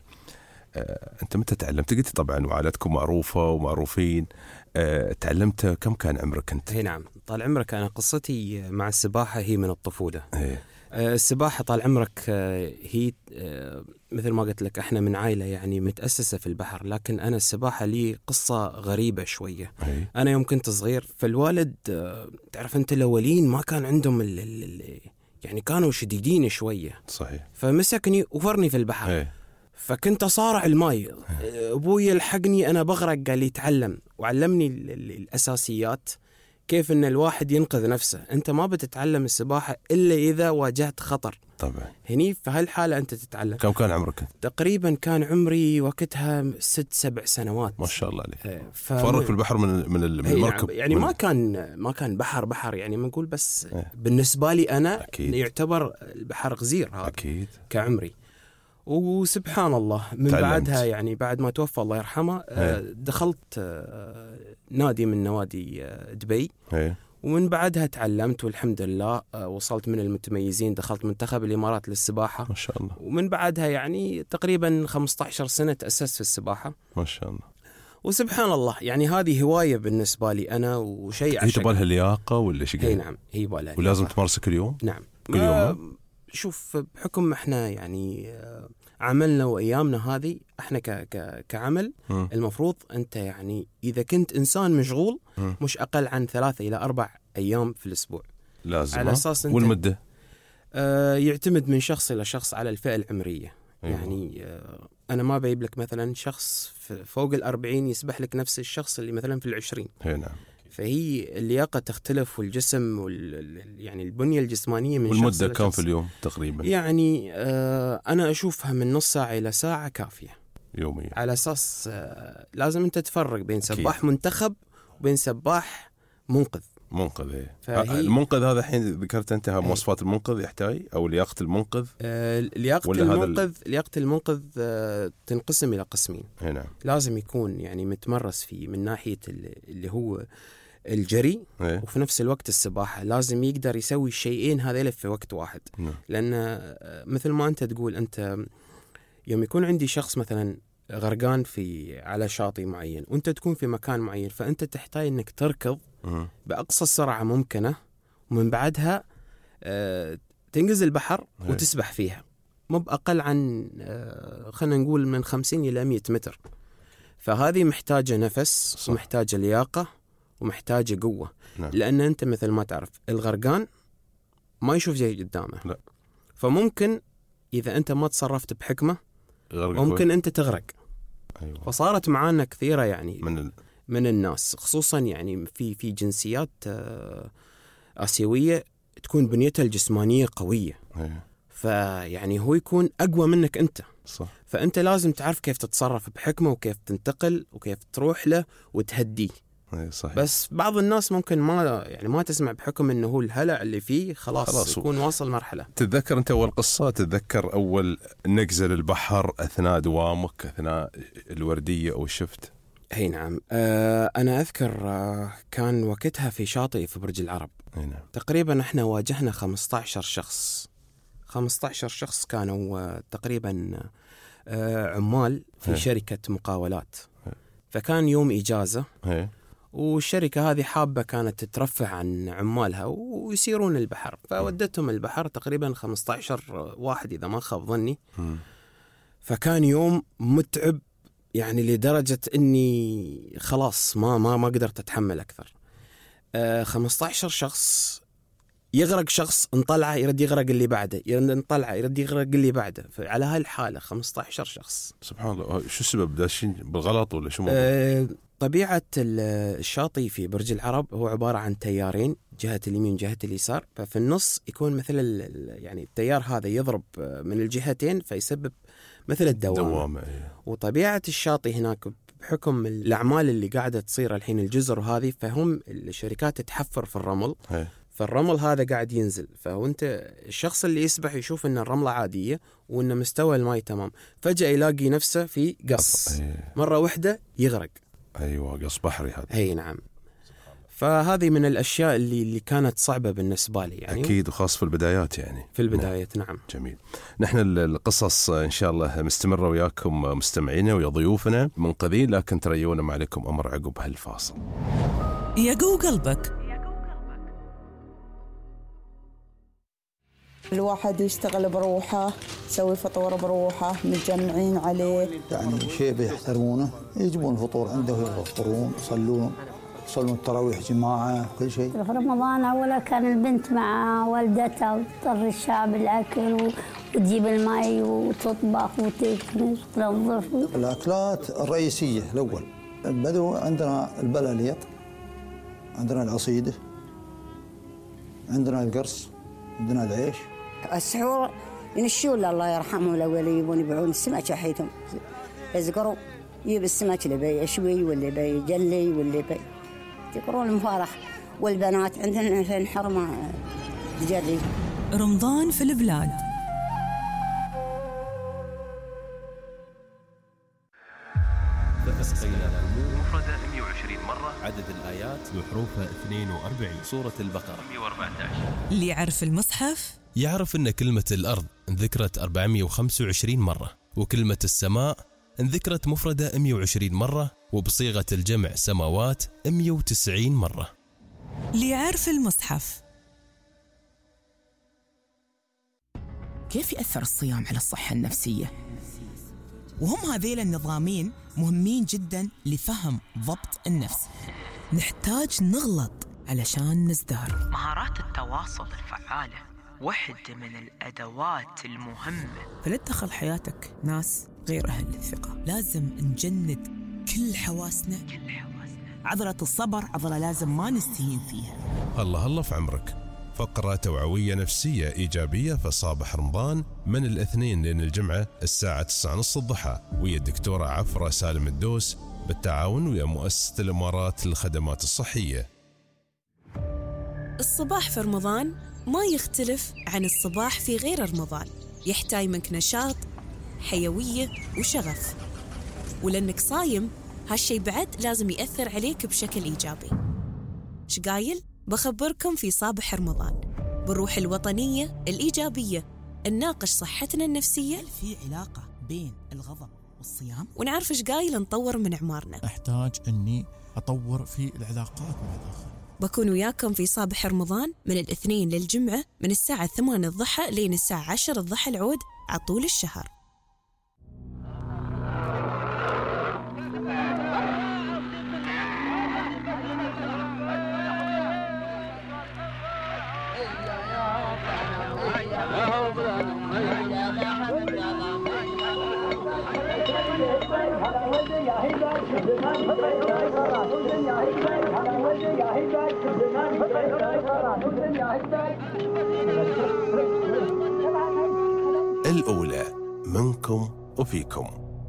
أنت متى تعلمت؟ قلت طبعا وعائلتكم معروفة ومعروفين. تعلمت كم كان عمرك أنت؟ هي نعم، طال عمرك أنا قصتي مع السباحة هي من الطفولة. هي. السباحة طال عمرك هي مثل ما قلت لك احنا من عائلة يعني متأسسة في البحر، لكن أنا السباحة لي قصة غريبة شوية. أي. أنا يوم كنت صغير فالوالد تعرف أنت الأولين ما كان عندهم ال ال يعني كانوا شديدين شوية. صحيح. فمسكني وفرني في البحر. أي. فكنت أصارع الماء، أبوي الحقني أنا بغرق، قال لي تعلم وعلمني ال ال الأساسيات، كيف ان الواحد ينقذ نفسه. انت ما بتتعلم السباحة الا اذا واجهت خطر. طبعا. هني في هالحالة انت تتعلم. كم كان عمرك؟ تقريبا كان عمري وقتها ست سبع سنوات. ما شاء الله عليك. ف... فرق في البحر من من المركب. يعني من... ما كان ما كان بحر بحر يعني بنقول، بس ايه. بالنسبة لي انا أكيد. يعتبر البحر غزير هذا. اكيد. كعمري. وسبحان الله من تعلمت. بعدها يعني بعد ما توفى الله يرحمه ايه. دخلت نادي من نوادي دبي. ايه. ومن بعدها تعلمت والحمد لله وصلت من المتميزين، دخلت منتخب الإمارات للسباحة. ما شاء الله. ومن بعدها يعني تقريبا خمسة عشر سنة تأسست في السباحة. ما شاء الله. وسبحان الله يعني هذه هواية بالنسبة لي أنا وشيء. هي تبالها لياقة ولا شيء؟ هي نعم هي بالها. ولازم تمارسها كل يوم؟ نعم. كل يوم. شوف بحكم احنا يعني عملنا وأيامنا هذه احنا ك ك كعمل م. المفروض انت يعني اذا كنت انسان مشغول م. مش اقل عن ثلاثة الى اربع ايام في الاسبوع لازم. على اساس انت والمدة آه يعتمد من شخص الى شخص على الفئة العمرية. أيوة. يعني آه انا ما بجيب لك مثلا شخص فوق الأربعين يسبح لك نفس الشخص اللي مثلا في العشرين. هي نعم. فهي اللياقة تختلف والجسم وال يعني البنية الجسمانية من والمدة شخص كم في اليوم تقريبا؟ يعني آه أنا أشوفها من نص ساعة إلى ساعة كافية يوميا، على أساس آه لازم أنت تفرق بين سباح أكيد. منتخب وبين سباح منقذ. منقذ إيه. فهي... المنقذ هذا الحين ذكرت أنت مواصفات المنقذ يحتاج أو لياقة المنقذ؟ آه لياقة المنقذ ال... لياقة المنقذ آه تنقسم إلى قسمين. هنا. لازم يكون يعني متمرس فيه من ناحية اللي هو الجري إيه؟ وفي نفس الوقت السباحة، لازم يقدر يسوي الشيئين هذيل في وقت واحد. نعم. لأن مثل ما أنت تقول، أنت يوم يكون عندي شخص مثلا غرقان في على شاطئ معين وأنت تكون في مكان معين، فأنت تحتاج أنك تركض م. بأقصى سرعة ممكنة، ومن بعدها تنقز البحر إيه؟ وتسبح فيها مو بأقل عن خلينا نقول من خمسين إلى مئة متر. فهذه محتاجة نفس صح. ومحتاجة لياقة ومحتاجة قوة. نعم. لأن أنت مثل ما تعرف الغرقان ما يشوف شيء قدامه. لا. فممكن إذا أنت ما تصرفت بحكمة ممكن كوي. أنت تغرق. أيوة. فصارت معانا كثيرة يعني من ال... من الناس، خصوصا يعني في في جنسيات آسيوية تكون بنيتها الجسمانية قوية، فيعني هو يكون أقوى منك أنت. صح. فأنت لازم تعرف كيف تتصرف بحكمة وكيف تنتقل وكيف تروح له وتهديه. صحيح. بس بعض الناس ممكن ما يعني ما تسمع بحكم انه هو الهلع اللي فيه خلاص, خلاص يكون و... واصل مرحلة. تتذكر انت اول قصة، تتذكر اول نقزة للبحر اثناء دوامك، اثناء الوردية او الشفت؟ اي نعم. آه انا اذكر آه كان وقتها في شاطئ في برج العرب. اي نعم. تقريبا احنا واجهنا خمسة عشر شخص خمسة عشر شخص كانوا آه تقريبا آه عمال في هي. شركة مقاولات. هي. فكان يوم إجازة. هي. والشركة هذه حابة كانت تترفع عن عمالها ويسيرون البحر، فودتهم البحر تقريبا خمسة عشر واحد إذا ما خاب ظني. فكان يوم متعب يعني لدرجة إني خلاص ما ما ما قدرت أتحمل أكثر. آه خمسة عشر شخص، يغرق شخص انطلع يرد يغرق اللي بعده، يرد انطلع يرد يغرق اللي بعده، على هالحالة خمسة عشر شخص. سبحان الله. شو السبب؟ داشين بالغلط ولا شو؟ آه طبيعة الشاطئ في برج العرب هو عبارة عن تيارين، جهة اليمين وجهة اليسار، ففي النص يكون مثل يعني التيار هذا يضرب من الجهتين فيسبب مثل الدوامة. دوامة. وطبيعة الشاطئ هناك بحكم الأعمال اللي قاعدة تصير الحين الجزر هذه، فهم الشركات تحفر في الرمل. هي. فالرمل هذا قاعد ينزل، فهو أنت الشخص اللي يسبح يشوف أن الرملة عادية وأن مستوى الماء تمام، فجأة يلاقي نفسه في قص. هي. مرة واحدة يغرق. أيوة قص بحري هذا. أي نعم. فهذه من الأشياء اللي اللي كانت صعبة بالنسبة لي يعني. أكيد، وخاص في البدايات يعني. في البدايات نعم. جميل. نحن القصص إن شاء الله مستمرة وياكم مستمعينا ويا ضيوفنا من قبيل، لكن تريونا ما عليكم أمر عقب هالفاصل. يقو قلبك. الواحد يشتغل بروحه، يسوي فطور بروحه، متجمعين عليه. يعني شيء بيحترمونه، يجيبون الفطور عنده ويفطرون، يصلون يصلون التراويح جماعة، كل شيء. في رمضان أولا كان البنت مع والدتها وتضطر الشعب الأكل وتجيب الماء وتطبخ وتكنس وتنظف. الأكلات الرئيسية الأول البدو عندنا البلاليط، عندنا العصيدة، عندنا القرص، عندنا العيش. السحور ينشون الله يرحمهم الأول، يبون يبيعون السمك حيثم يزقروا، يجيب السمك اللي بي يشوي واللي بي يجلي واللي بي يقرون المفارخ. والبنات عندنا في حرمة تجري. رمضان في البلاد. مفردة مئة وعشرين مرة. عدد الآيات بحروفها اثنين وأربعين. سورة البقرة مئة وأربعة عشر. اللي يعرف المصحف يعرف أن كلمة الأرض انذكرت أربعمئة وخمسة وعشرين مرة، وكلمة السماء انذكرت مفردة مئة وعشرين مرة، وبصيغة الجمع سماوات مئة وتسعين مرة. اللي يعرف المصحف. كيف يأثر الصيام على الصحة النفسية؟ وهم هذيل النظامين مهمين جدا لفهم ضبط النفس. نحتاج نغلط علشان نزدهر. مهارات التواصل الفعالة واحدة من الأدوات المهمة. فلا تدخل حياتك ناس غير أهل للثقة. لازم نجند كل حواسنا. كل حواسنا. عضلة الصبر عضلة لازم ما نستهين فيها. الله الله في عمرك. فقرة توعوية نفسية إيجابية في صباح رمضان من الاثنين لين الجمعة الساعة تسعة ونص الضحى، ويا الدكتورة عفرة سالم الدوس بالتعاون ويا مؤسسة الإمارات للخدمات الصحية. الصباح في رمضان ما يختلف عن الصباح في غير رمضان، يحتاج منك نشاط، حيوية وشغف، ولأنك صايم هالشي بعد لازم يأثر عليك بشكل إيجابي. شقايل؟ بخبركم في صباح رمضان بالروح الوطنية الإيجابية نناقش صحتنا النفسية. هل في علاقة بين الغضب والصيام؟ ونعرف شقايل نطور من عمارنا. أحتاج أني أطور في العلاقات مع الآخر. بكون وياكم في صباح رمضان من الاثنين للجمعة من الساعة ثمانية الضحى لين الساعة عشرة الضحى العود على طول الشهر. الأولى منكم وفيكم.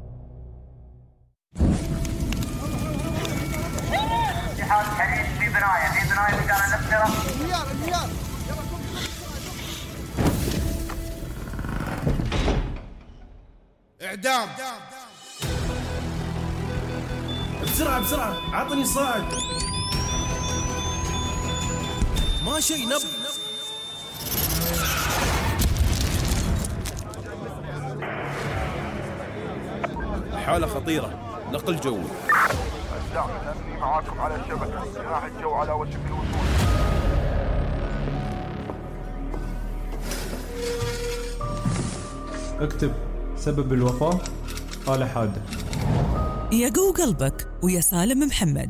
اتحاد حديث في بناية في بناية مكان النفسرة. إعدام. بسرعة بسرعة عطني صاعد. ما شيء نب. حالة خطيرة، نقل جوي. الدعم الأمني معاكم على الشبكة، جناح الجو على وشك الوصول. اكتب سبب الوفاة آلة حادة. يقو قلبك ويا سالم محمد.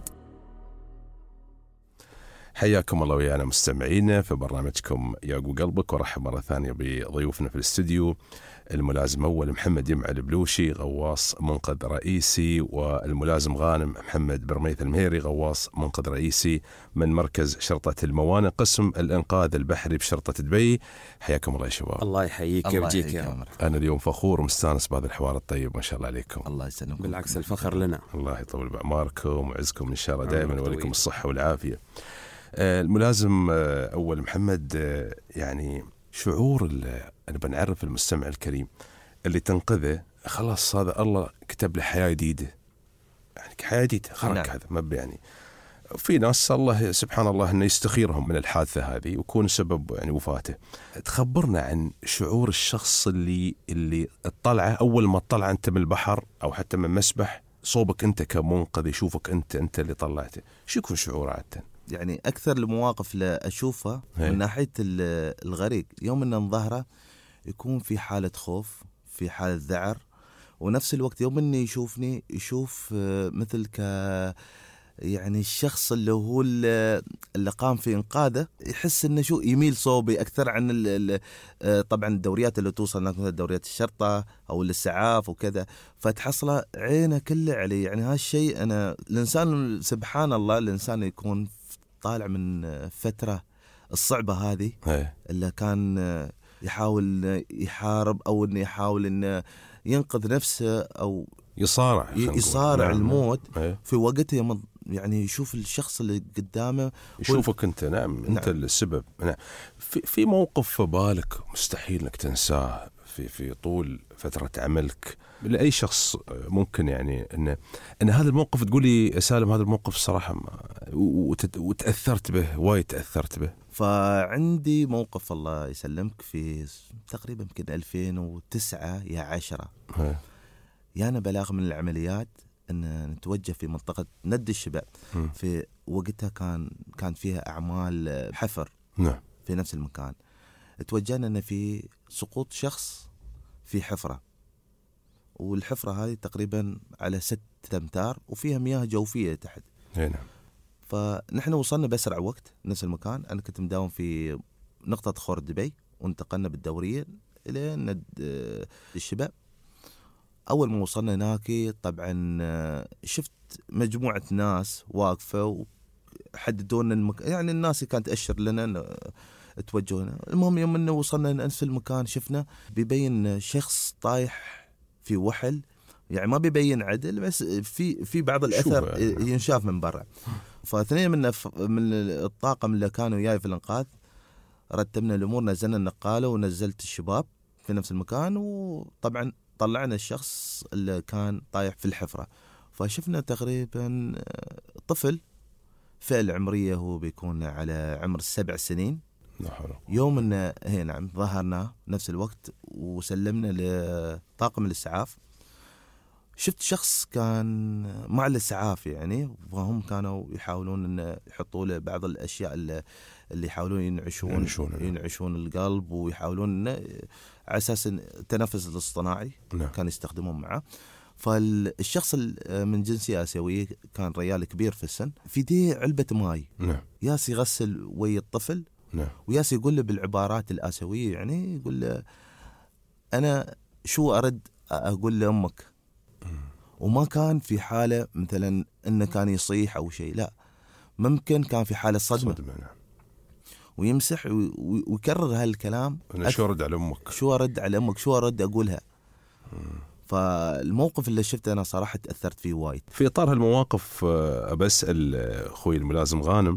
حياكم الله ويانا مستمعينا في برنامجكم ياقو قلبك، ورحب مرة ثانية بضيوفنا في الاستوديو الملازم أول محمد يمع البلوشي غواص منقذ رئيسي، والملازم غانم محمد برميث المهيري غواص منقذ رئيسي من مركز شرطة الموانئ قسم الإنقاذ البحري بشرطة دبي. حياكم الله يا شباب. الله يحييك ويجيك يا عمر. أنا اليوم فخور ومستانس بهذا الحوار الطيب، ما شاء الله عليكم. الله يسلمكم. بالعكس الفخر لنا. الله يطول بعماركم ويعزكم إن شاء الله دائما ولكم الصحة والعافية. الملازم أول محمد، يعني شعور أنا بنعرف المستمع الكريم اللي تنقذه، خلاص هذا الله كتب له حياة جديدة، يعني حياة جديدة خرج. نعم. هذا ما يعني في ناس الله سبحان الله إنه يستخيرهم من الحادثة هذه ويكون سبب يعني وفاته. تخبرنا عن شعور الشخص اللي اللي اطلعه أول ما اطلع أنت من البحر أو حتى من مسبح، صوبك أنت كمنقذ يشوفك أنت أنت اللي طلعته، شو يكون شعوره عادة؟ يعني أكثر المواقف اللي أشوفها من ناحية الغريق يوم أن نظهره يكون في حالة خوف، في حالة ذعر، ونفس الوقت يوم أنه يشوفني يشوف مثل ك يعني الشخص اللي هو اللي قام في إنقاذه يحس إنه شو يميل صوبي أكثر عن ال ال طبعا الدوريات اللي توصل مثل دوريات الشرطة أو الإسعاف وكذا، فتحصله عينه كله عليه. يعني هالشيء أنا الإنسان سبحان الله الإنسان يكون طالع من فترة الصعبة هذه اللي كان يحاول يحارب أو إنه يحاول إنه ينقذ نفسه أو يصارع يصارع نعم. الموت هي. في وقته يعني يشوف الشخص اللي قدامه يشوفك أنت. نعم, نعم. أنت السبب. نعم. في في موقف في بالك مستحيل إنك تنساه في في طول فترة عملك لأي شخص ممكن، يعني إن إن هذا الموقف تقول لي سالم هذا الموقف صراحة وتأثرت به وايد تأثرت به؟ فعندي موقف الله يسلمك في تقريبا يمكن ألفين وتسعة يا عشرة، يانا بلاغ من العمليات أن نتوجه في منطقة ند الشباب. في وقتها كان كان فيها أعمال حفر. نعم. في نفس المكان توجهنا أن في سقوط شخص في حفرة، والحفرة هذه تقريبا على ست أمتار وفيها مياه جوفية تحت. نعم. فنحن وصلنا بأسرع وقت نفس المكان. أنا كنت مداوم في نقطة خور دبي وانتقلنا بالدورية إلى ند الشباب. أول ما وصلنا هناك طبعا شفت مجموعة ناس واقفة وحددوا لنا المك... يعني الناس كانت تأشر لنا توجهنا. المهم يوم أنه وصلنا نفس المكان شفنا بيبين شخص طايح في وحل، يعني ما بيبين عدل بس في في بعض الأثر ينشاف من برا. فاثنين من من الطاقم اللي كانوا وياي في الإنقاذ رتبنا الأمور، نزلنا النقالة ونزلت الشباب في نفس المكان، وطبعا طلعنا الشخص اللي كان طايح في الحفرة. فشفنا تقريبا طفل فئة العمرية هو بيكون على عمر السبع سنين. يوم أنه هي نعم ظهرنا نفس الوقت وسلمنا لطاقم الإسعاف. شفت شخص كان مع الإسعاف يعني، وهم كانوا يحاولون أن يحطوا له بعض الأشياء اللي, اللي يحاولون ينعشون ينعشون, ينعشون القلب، ويحاولون على أساس التنفس الاصطناعي. نعم. كان يستخدمون معه. فالشخص من جنسية آسيوية كان ريال كبير في السن، في دي علبة ماي. نعم. ياس يغسل ويا الطفل. نعم. وياس يقول له بالعبارات الآسيوية، يعني يقول له أنا شو أرد أقول لأمك، وما كان في حالة مثلا إنه كان يصيح أو شيء، لا، ممكن كان في حالة صدمة, صدمة. ويمسح ويكرر هالكلام. أنا شو أرد على أمك، شو أرد على أمك، شو أرد أقولها. فالموقف اللي شفته أنا صراحة تأثرت فيه وايد. في إطار هالمواقف أبسأل أخوي الملازم غانم،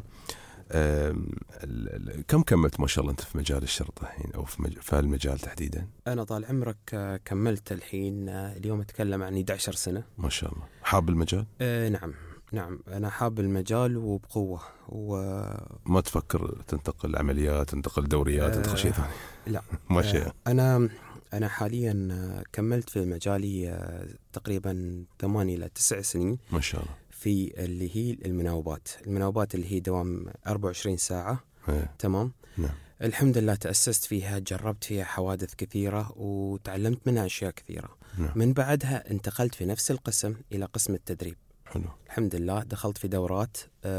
كم كملت ما شاء الله أنت في مجال الشرطة الحين أو في, مج... في هالمجال تحديدا؟ أنا طال عمرك كملت الحين اليوم أتكلم عن إحدى عشرة سنة. ما شاء الله. حاب المجال؟ آه نعم نعم أنا حاب المجال وبقوة. و... ما تفكر تنتقل عمليات، تنتقل دوريات، تنتقل آه شيء ثاني؟ لا ما شيء. آه أنا أنا حاليا كملت في مجالي تقريبا ثمانية إلى تسع سنين. ما شاء الله. في اللي هي المناوبات المناوبات اللي هي دوام أربعة وعشرين ساعة. هي. تمام. نعم. الحمد لله تأسست فيها، جربت فيها حوادث كثيرة وتعلمت منها أشياء كثيرة. نعم. من بعدها انتقلت في نفس القسم إلى قسم التدريب. حلو. الحمد لله دخلت في دورات،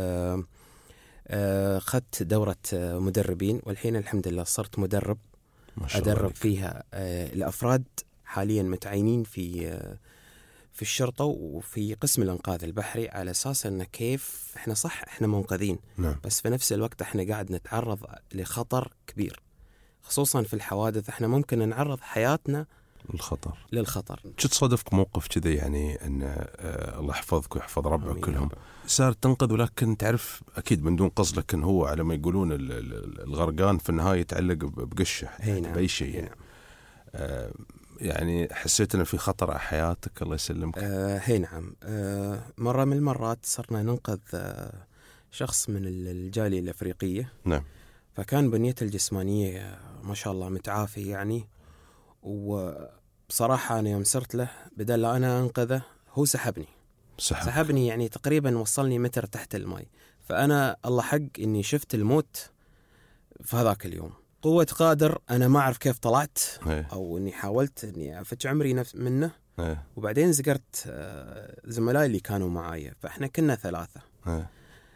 أخذت دورة مدربين، والحين الحمد لله صرت مدرب. ما شاء أدرب الله فيها الأفراد حاليا متعينين في في الشرطة وفي قسم الإنقاذ البحري، على أساس أن كيف إحنا صح إحنا منقذين. نعم. بس في نفس الوقت إحنا قاعد نتعرض لخطر كبير، خصوصا في الحوادث إحنا ممكن نعرض حياتنا للخطر للخطر شو تصادفك موقف كذا يعني أن آه الله يحفظك ويحفظ ربعك كلهم، صار تنقذ ولكن تعرف أكيد من دون قصد، لكن هو على ما يقولون الغرقان في النهاية يتعلق بقشة نعم. بأي شيء يعني. آه يعني حسيت أنه في خطر على حياتك الله يسلمك؟ آه هي نعم. آه مرة من المرات صرنا ننقذ آه شخص من الجالية الأفريقية. نعم. فكان بنيته الجسمانية ما شاء الله متعافي يعني، وبصراحة أنا يوم صرت له بدل لا أنا أنقذه هو سحبني سحبك. سحبني يعني تقريبا وصلني متر تحت الماء. فأنا الله حق إني شفت الموت في هذاك اليوم. قوة قادر أنا ما أعرف كيف طلعت هي. أو إني حاولت إني أفتش عمري نفس منه. هي. وبعدين زقرت زملائي اللي كانوا معايا، فإحنا كنا ثلاثة. هي.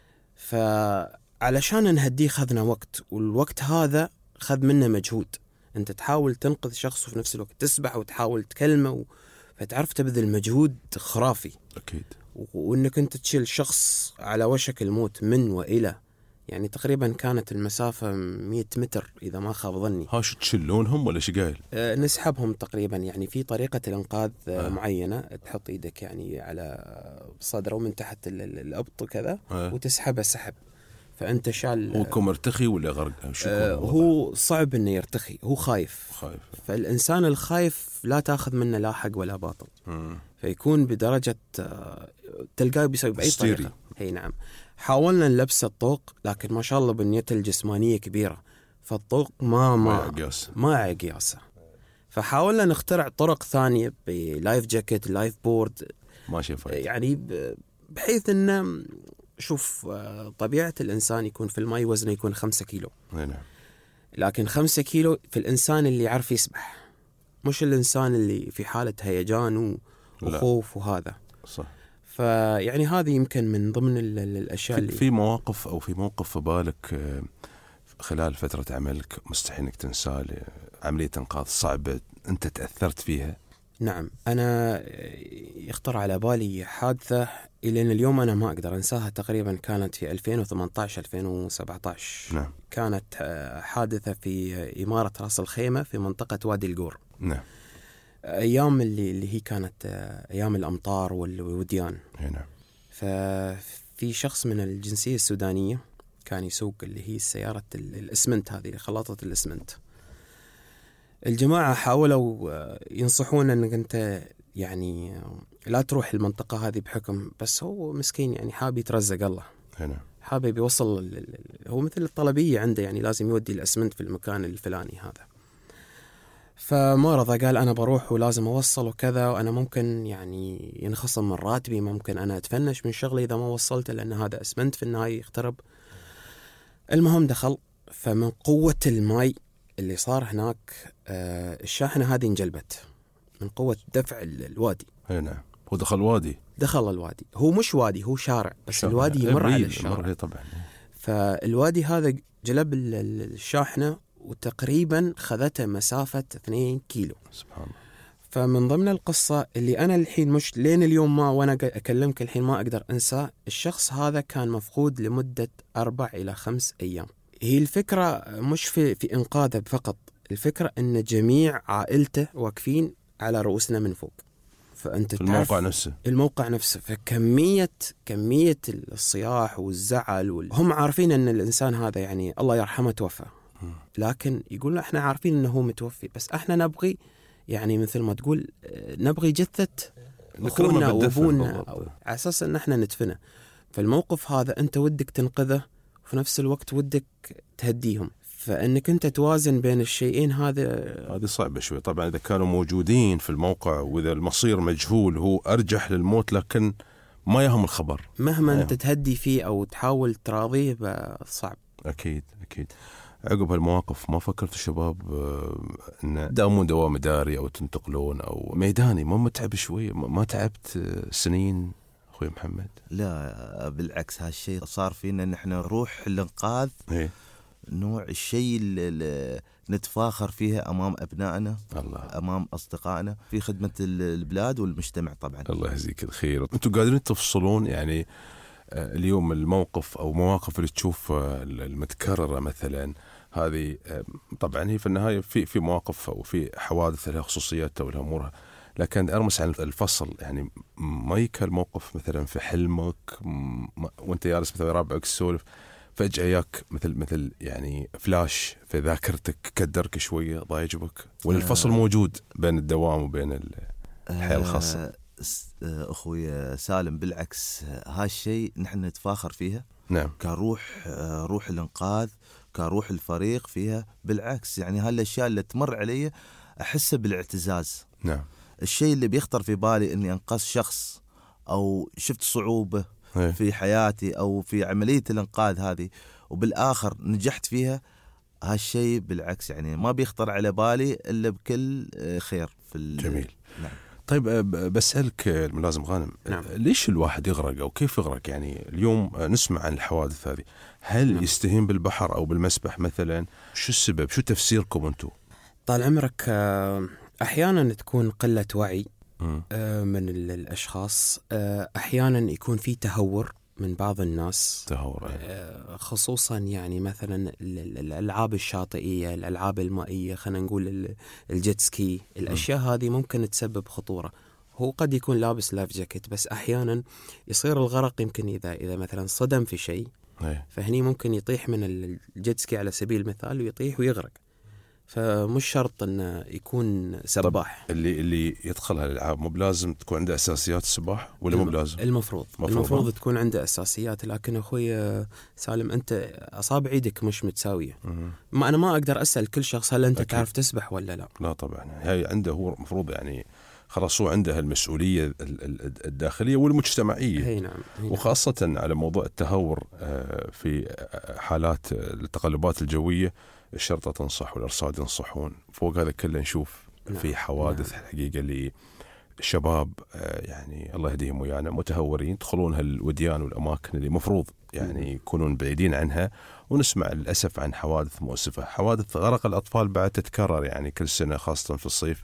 فعلشان نهديه خذنا وقت، والوقت هذا خذ منه مجهود. أنت تحاول تنقذ شخص وفي نفس الوقت تسبح وتحاول تكلمه و... فتعرف تبذل مجهود خرافي. أكيد. و... وإنك أنت تشيل شخص على وشك الموت من وإلى، يعني تقريبا كانت المسافة مية متر إذا ما خاب ظني. هاش تشلونهم ولا شقايل؟ أه نسحبهم تقريبا، يعني في طريقة الإنقاذ آه. معينة، تحط إيدك يعني على صدره ومن تحت الأبط وكذا آه. وتسحبه سحب. فأنت شال هو كم مرتخي ولا غرق؟ آه هو صعب إنه يرتخي، هو خايف. خايف. فالإنسان الخايف لا تأخذ منه لا حق ولا باطل. م. فيكون بدرجة تلقاه بيسوي بأي طريقة. هي نعم. حاولنا نلبس الطوق، لكن ما شاء الله بنيته الجسمانية كبيرة، فالطوق ما ما ما قياسه. فحاولنا نخترع طرق ثانية بلايف جاكيت، لايف بورد، ماشي فايدة. يعني بحيث إنه شوف طبيعة الإنسان يكون في الماء وزنه يكون خمسة كيلو. نعم. لكن خمسة كيلو في الإنسان اللي يعرف يسبح، مش الإنسان اللي في حالة هيجان وخوف وهذا. صح. فيعني هذه يمكن من ضمن الأشياء في اللي في مواقف أو في موقف في بالك خلال فترة عملك مستحيل إنك تنساه، عملية إنقاذ صعبة أنت تأثرت فيها؟ نعم. أنا يخطر على بالي حادثة إلى اليوم أنا ما أقدر أنساها، تقريبا كانت في ألفين وثمانية عشر ألفين وسبعة عشر. نعم. كانت حادثة في إمارة راس الخيمة في منطقة وادي القور. نعم. أيام اللي اللي هي كانت أيام الأمطار والوديان. نعم. ففي شخص من الجنسية السودانية كان يسوق اللي هي السيارة الإسمنت، هذه خلاطة الإسمنت. الجماعة حاولوا ينصحون أنك أنت يعني لا تروح المنطقة هذه بحكم، بس هو مسكين يعني حابب يترزق الله. نعم. حابب يوصل، هو مثل الطلبية عنده يعني لازم يودي الأسمنت في المكان الفلاني هذا. فما رضى، قال أنا بروح ولازم أوصل وكذا، وأنا ممكن يعني ينخصم من راتبي، ممكن أنا أتفنش من شغلي إذا ما وصلت، لأن هذا أسمنت في النهاية يخترب. المهم دخل، فمن قوة الماء اللي صار هناك آه الشاحنة هذه انجلبت من قوة دفع الوادي. نعم. هو دخل وادي. دخل الوادي، هو مش وادي، هو شارع، بس شارع. الوادي يمر على الشارع طبعا. فالوادي هذا جلب الشاحنة وتقريبا خذته مسافة اثنين كيلو. سبحان الله. فمن ضمن القصة اللي أنا الحين مش لين اليوم ما وأنا أكلمك الحين ما أقدر أنسى، الشخص هذا كان مفقود لمدة أربع إلى خمس أيام. هي الفكرة مش في, في إنقاذه فقط، الفكرة أن جميع عائلته واقفين على رؤوسنا من فوق. فأنت في الموقع نفسه الموقع نفسه فكمية كمية الصياح والزعل وال... هم عارفين أن الإنسان هذا يعني الله يرحمه توفى، لكن يقول إحنا عارفين أنه هو متوفي، بس إحنا نبغي يعني مثل ما تقول نبغي جثة أخونا وأبونا على أساس أن إحنا ندفنه. فالموقف هذا أنت ودك تنقذه وفي نفس الوقت ودك تهديهم، فإنك أنت توازن بين الشيئين هذا هذه صعبة شوي. طبعا إذا كانوا موجودين في الموقع وإذا المصير مجهول هو أرجح للموت، لكن ما يهم الخبر مهما أنت تهدي فيه أو تحاول تراضيه صعب. أكيد أكيد. عقب هالمواقف ما فكرت الشباب أن دامون دوام إداري أو تنتقلون أو ميداني؟ ما متعب شوي؟ ما تعبت سنين أخوي محمد؟ لا بالعكس، هالشيء صار فينا نحن روح الإنقاذ. هي. نوع الشيء اللي نتفاخر فيها أمام أبنائنا الله. أمام أصدقائنا في خدمة البلاد والمجتمع. طبعا الله يجزيك الخير. أنتم قادرين تفصلون يعني اليوم الموقف أو مواقف اللي تشوف المتكررة مثلا هذه؟ طبعا هي في النهاية في في مواقف وفي حوادث لها خصوصيات ولها أمورها، لكن أرمس عن الفصل يعني ما يكل موقف مثلا في حلمك وأنت جالس مثلا رابعك السولف فجأة ياك مثل مثل يعني فلاش في ذاكرتك كدرك شوية ضايجبك، والفصل آه موجود بين الدوام وبين الحياة الخاصة؟ آه أخوي سالم بالعكس، هالشيء نحن نتفاخر فيها. نعم. كروح روح الإنقاذ، كروح الفريق فيها. بالعكس يعني هالأشياء اللي تمر علي أحسها بالاعتزاز. نعم. الشيء اللي بيخطر في بالي إني أنقذ شخص أو شفت صعوبة هي. في حياتي أو في عملية الإنقاذ هذه وبالآخر نجحت فيها، هالشيء بالعكس يعني ما بيخطر على بالي إلا بكل خير في جميل. نعم. طيب بسألك الملازم غانم، نعم. ليش الواحد يغرق أو كيف يغرق؟ يعني اليوم نسمع عن الحوادث هذه، هل نعم. يستهين بالبحر أو بالمسبح مثلا؟ شو السبب؟ شو تفسيركم أنتم؟ طال عمرك أحيانا تكون قلة وعي من الأشخاص، أحيانا يكون في تهور من بعض الناس، تهور خصوصا يعني مثلا الألعاب الشاطئية، الألعاب المائية، خلينا نقول الجيت سكي، الأشياء هذه ممكن تسبب خطورة. هو قد يكون لابس لايف جاكيت بس أحيانا يصير الغرق يمكن إذا إذا مثلا صدم في شيء، فهني ممكن يطيح من الجيت سكي على سبيل المثال ويطيح ويغرق. فمش شرط انه يكون سباح. اللي اللي يدخل هالالعاب مو بلازم تكون عنده اساسيات السباحه ولا مو بلازم؟ المفروض مفروض المفروض تكون عنده اساسيات، لكن اخوي سالم انت اصابع ايدك مش متساويه. ما انا ما اقدر اسال كل شخص هل انت أكيد. تعرف تسبح ولا لا؟ لا طبعا، هي عنده هو المفروض يعني خلاص هو عنده المسؤوليه الداخليه والمجتمعيه. هي نعم. هي نعم. وخاصه على موضوع التهور في حالات التقلبات الجويه، الشرطة تنصح والأرصاد ينصحون، فوق هذا كله نشوف نعم. في حوادث نعم. حقيقة للشباب يعني الله يهديهم ويانا متهورين يدخلون هالوديان والأماكن اللي مفروض يعني يكونون بعيدين عنها، ونسمع للأسف عن حوادث مؤسفة، حوادث غرق الأطفال بعد تتكرر يعني كل سنة خاصة في الصيف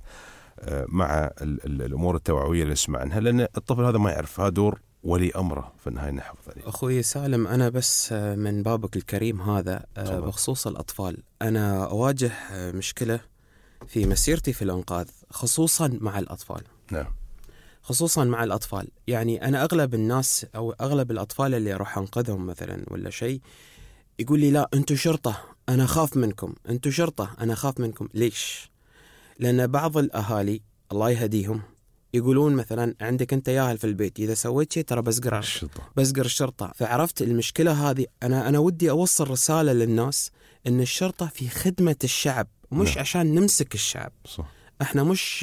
مع الأمور التوعوية اللي نسمع عنها، لأن الطفل هذا ما يعرف، هذا دور ولي أمره في النهاية نحفظ عليه. أخوي سالم أنا بس من بابك الكريم هذا طبعا. بخصوص الأطفال أنا أواجه مشكلة في مسيرتي في الإنقاذ خصوصا مع الأطفال. نعم. خصوصا مع الأطفال، يعني أنا أغلب الناس أو أغلب الأطفال اللي أروح أنقذهم مثلا ولا شيء يقول لي لا أنتوا شرطة أنا خاف منكم، أنتوا شرطة أنا خاف منكم. ليش؟ لأن بعض الأهالي الله يهديهم يقولون مثلا عندك أنت ياهل في البيت إذا سويت شيء ترى بسقر الشرطة بسقر الشرطة. فعرفت المشكلة هذه، أنا أنا ودي أوصل رسالة للناس إن الشرطة في خدمة الشعب مش نعم. عشان نمسك الشعب. صح. إحنا مش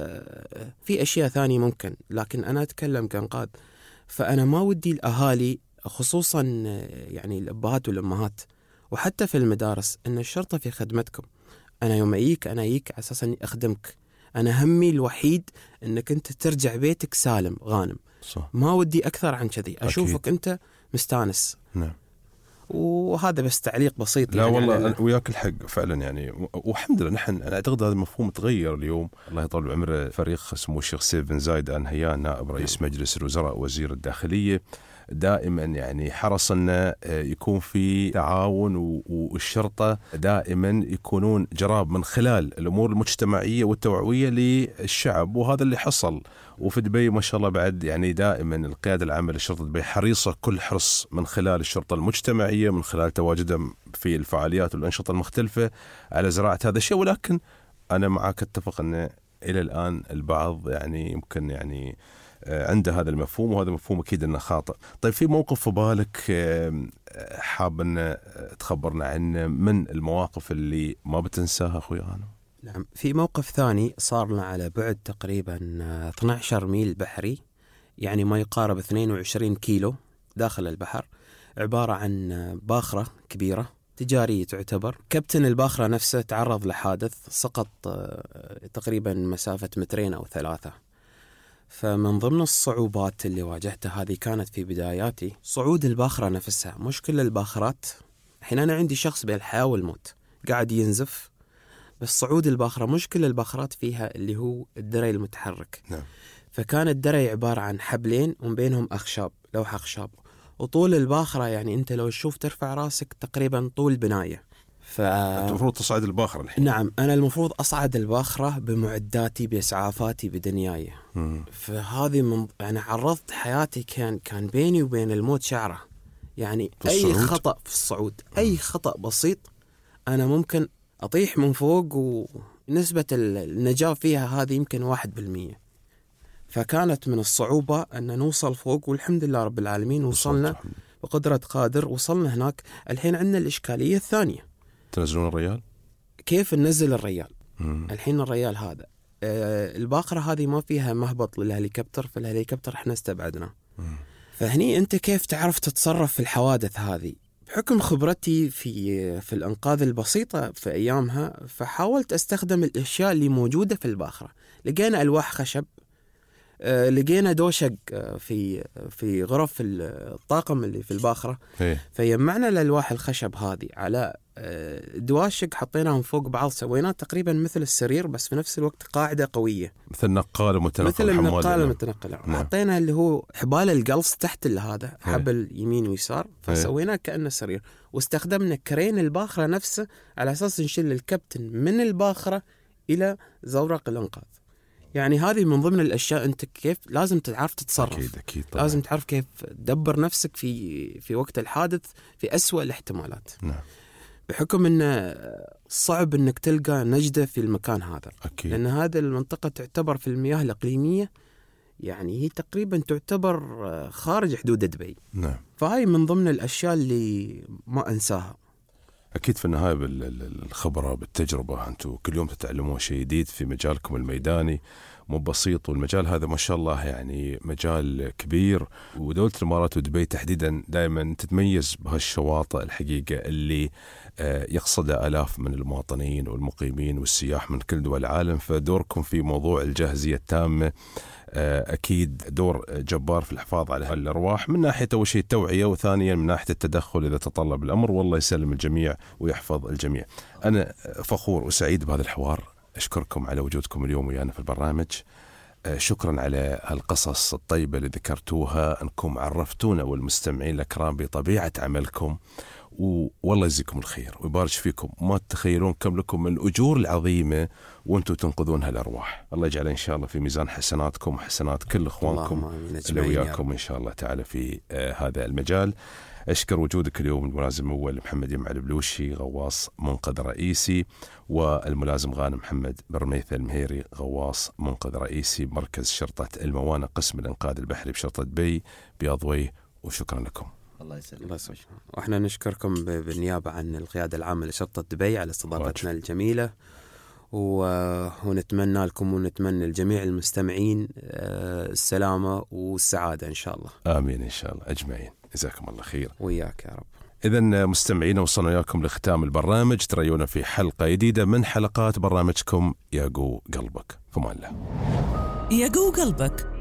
في أشياء ثانية ممكن، لكن أنا أتكلم كإنقاذ. فأنا ما ودي الأهالي خصوصا يعني الأبهات والأمهات وحتى في المدارس إن الشرطة في خدمتكم. أنا يوم أيك أنا أيك على أساس أني أخدمك، أنا همي الوحيد أنك أنت ترجع بيتك سالم غانم. صح. ما ودي أكثر عن كذي، أشوفك أكيد. أنت مستانس. نعم. وهذا بس تعليق بسيط. لا يعني والله وياك الحق فعلا يعني، والحمد لله نحن أنا أعتقد هذا المفهوم تغير اليوم. الله يطول عمره فريق سمو الشيخ سيف بن زايد آل نهيان نائب رئيس مجلس الوزراء وزير الداخلية دائما يعني حرص أن يكون في تعاون، والشرطة دائما يكونون جراب من خلال الأمور المجتمعية والتوعوية للشعب، وهذا اللي حصل. وفي دبي ما شاء الله بعد يعني دائما القيادة العامة لشرطة دبي حريصة كل حرص من خلال الشرطة المجتمعية، من خلال تواجدهم في الفعاليات والأنشطة المختلفة على زراعة هذا الشيء. ولكن أنا معك اتفق أن إلى الآن البعض يعني يمكن يعني عنده هذا المفهوم، وهذا مفهوم أكيد أنه خاطئ. طيب في موقف في بالك حاب أن تخبرنا عنه من المواقف اللي ما بتنساها أخوي أنا؟ نعم، في موقف ثاني صارنا على بعد تقريبا اثنا عشر ميل بحري، يعني ما يقارب اثنين وعشرين كيلو داخل البحر، عبارة عن باخرة كبيرة تجارية تعتبر. كابتن الباخرة نفسه تعرض لحادث، سقط تقريبا مسافة مترين أو ثلاثة. فمن ضمن الصعوبات اللي واجهتها هذه كانت في بداياتي صعود الباخرة نفسها. مشكلة الباخرات الحين أنا عندي شخص بين الحياة والموت قاعد ينزف، بس صعود الباخرة مشكلة الباخرات فيها اللي هو الدري المتحرك. نعم. فكان الدري عبارة عن حبلين ومن بينهم أخشاب، لوحة أخشاب، وطول الباخرة يعني أنت لو تشوف ترفع راسك تقريبا طول بناية. ف... المفروض تصعد الباخرة الحين. نعم، أنا المفروض أصعد الباخرة بمعداتي بإسعافاتي بدنياي. فهذه من يعني عرضت حياتي، كان كان بيني وبين الموت شعرة. يعني أي خطأ في الصعود، أي خطأ بسيط أنا ممكن أطيح من فوق، ونسبة النجاة فيها هذه يمكن واحد بالمية. فكانت من الصعوبة أن نوصل فوق، والحمد لله رب العالمين وصلنا بقدرة قادر. وصلنا هناك. الحين عندنا الإشكالية الثانية، تنزلون الريال؟ كيف ننزل الريال؟ مم. الحين الريال هذا آه الباخرة هذه ما فيها مهبط للهليكوبتر، فالهليكوبتر احنا استبعدنا. مم. فهني أنت كيف تعرف تتصرف في الحوادث هذه؟ بحكم خبرتي في في الأنقاذ البسيطة في أيامها، فحاولت أستخدم الأشياء اللي موجودة في الباخرة. لقينا ألواح خشب، آه لقينا دوشق آه في في غرف الطاقم اللي في الباخرة. فيجمعنا الألواح الخشب هذه على دواشق، حطيناهم فوق بعض، سويناه تقريبا مثل السرير، بس في نفس الوقت قاعدة قوية، مثل نقال ومتنقل. مثل النقال المتنقل. نعم. حطينا اللي هو حبال القلص تحت هذا، حبل يمين ويسار، فسويناه كأنه سرير. واستخدمنا كرين الباخرة نفسه على أساس نشيل الكابتن من الباخرة إلى زورق الإنقاذ. يعني هذه من ضمن الأشياء أنت كيف لازم تعرف تتصرف. أكيد أكيد طبعا. لازم تعرف كيف تدبر نفسك في في وقت الحادث في أسوأ الاحتمالات. نعم. بحكم أنه صعب أنك تلقى نجدة في المكان هذا. أكيد. لأن هذه المنطقة تعتبر في المياه الإقليمية، يعني هي تقريبا تعتبر خارج حدود دبي. نعم. فهاي من ضمن الأشياء اللي ما أنساها. أكيد في النهاية بالخبرة بالتجربة، أنتم كل يوم تتعلمون شيء جديد في مجالكم الميداني، مو بسيط. والمجال هذا ما شاء الله يعني مجال كبير، ودولة الإمارات ودبي تحديدا دائما تتميز بهالشواطئ الحقيقة اللي يقصدها آلاف من المواطنين والمقيمين والسياح من كل دول العالم. فدوركم في موضوع الجاهزية التامة أكيد دور جبار في الحفاظ على الأرواح، من ناحية أول شيء التوعية، وثانيا من ناحية التدخل إذا تطلب الأمر. والله يسلم الجميع ويحفظ الجميع. أنا فخور وسعيد بهذا الحوار، أشكركم على وجودكم اليوم ويانا في البرنامج. شكرا على القصص الطيبة اللي ذكرتوها، أنكم عرفتونا والمستمعين الأكرام بطبيعة عملكم، والله يجزيكم الخير ويبارك فيكم. ما تتخيلون كم لكم من الأجور العظيمة وأنتم تنقذون هالأرواح. الله يجعل إن شاء الله في ميزان حسناتكم وحسنات كل إخوانكم اللي وياكم إن شاء الله تعالى في آه هذا المجال. أشكر وجودك اليوم الملازم الأول محمد يمع البلوشي غواص منقذ رئيسي، والملازم غانم محمد برميث المهيري غواص منقذ رئيسي مركز شرطة الموانئ قسم الإنقاذ البحري بشرطة دبي بأضوي. وشكرا لكم. الله يسلمك. الله يسلمك. واحنا نشكركم بالنيابة عن القيادة العامة لشرطة دبي على استضافتنا الجميلة، ونتمنى لكم ونتمنى لجميع المستمعين السلامة والسعادة إن شاء الله. آمين إن شاء الله أجمعين. جزاكم الله خير. وياك يا رب. إذن مستمعين وصلنا وياكم لختام البرنامج، تريونا في حلقة جديدة من حلقات برنامجكم يا جو قلبك. فمان الله. يا جو قلبك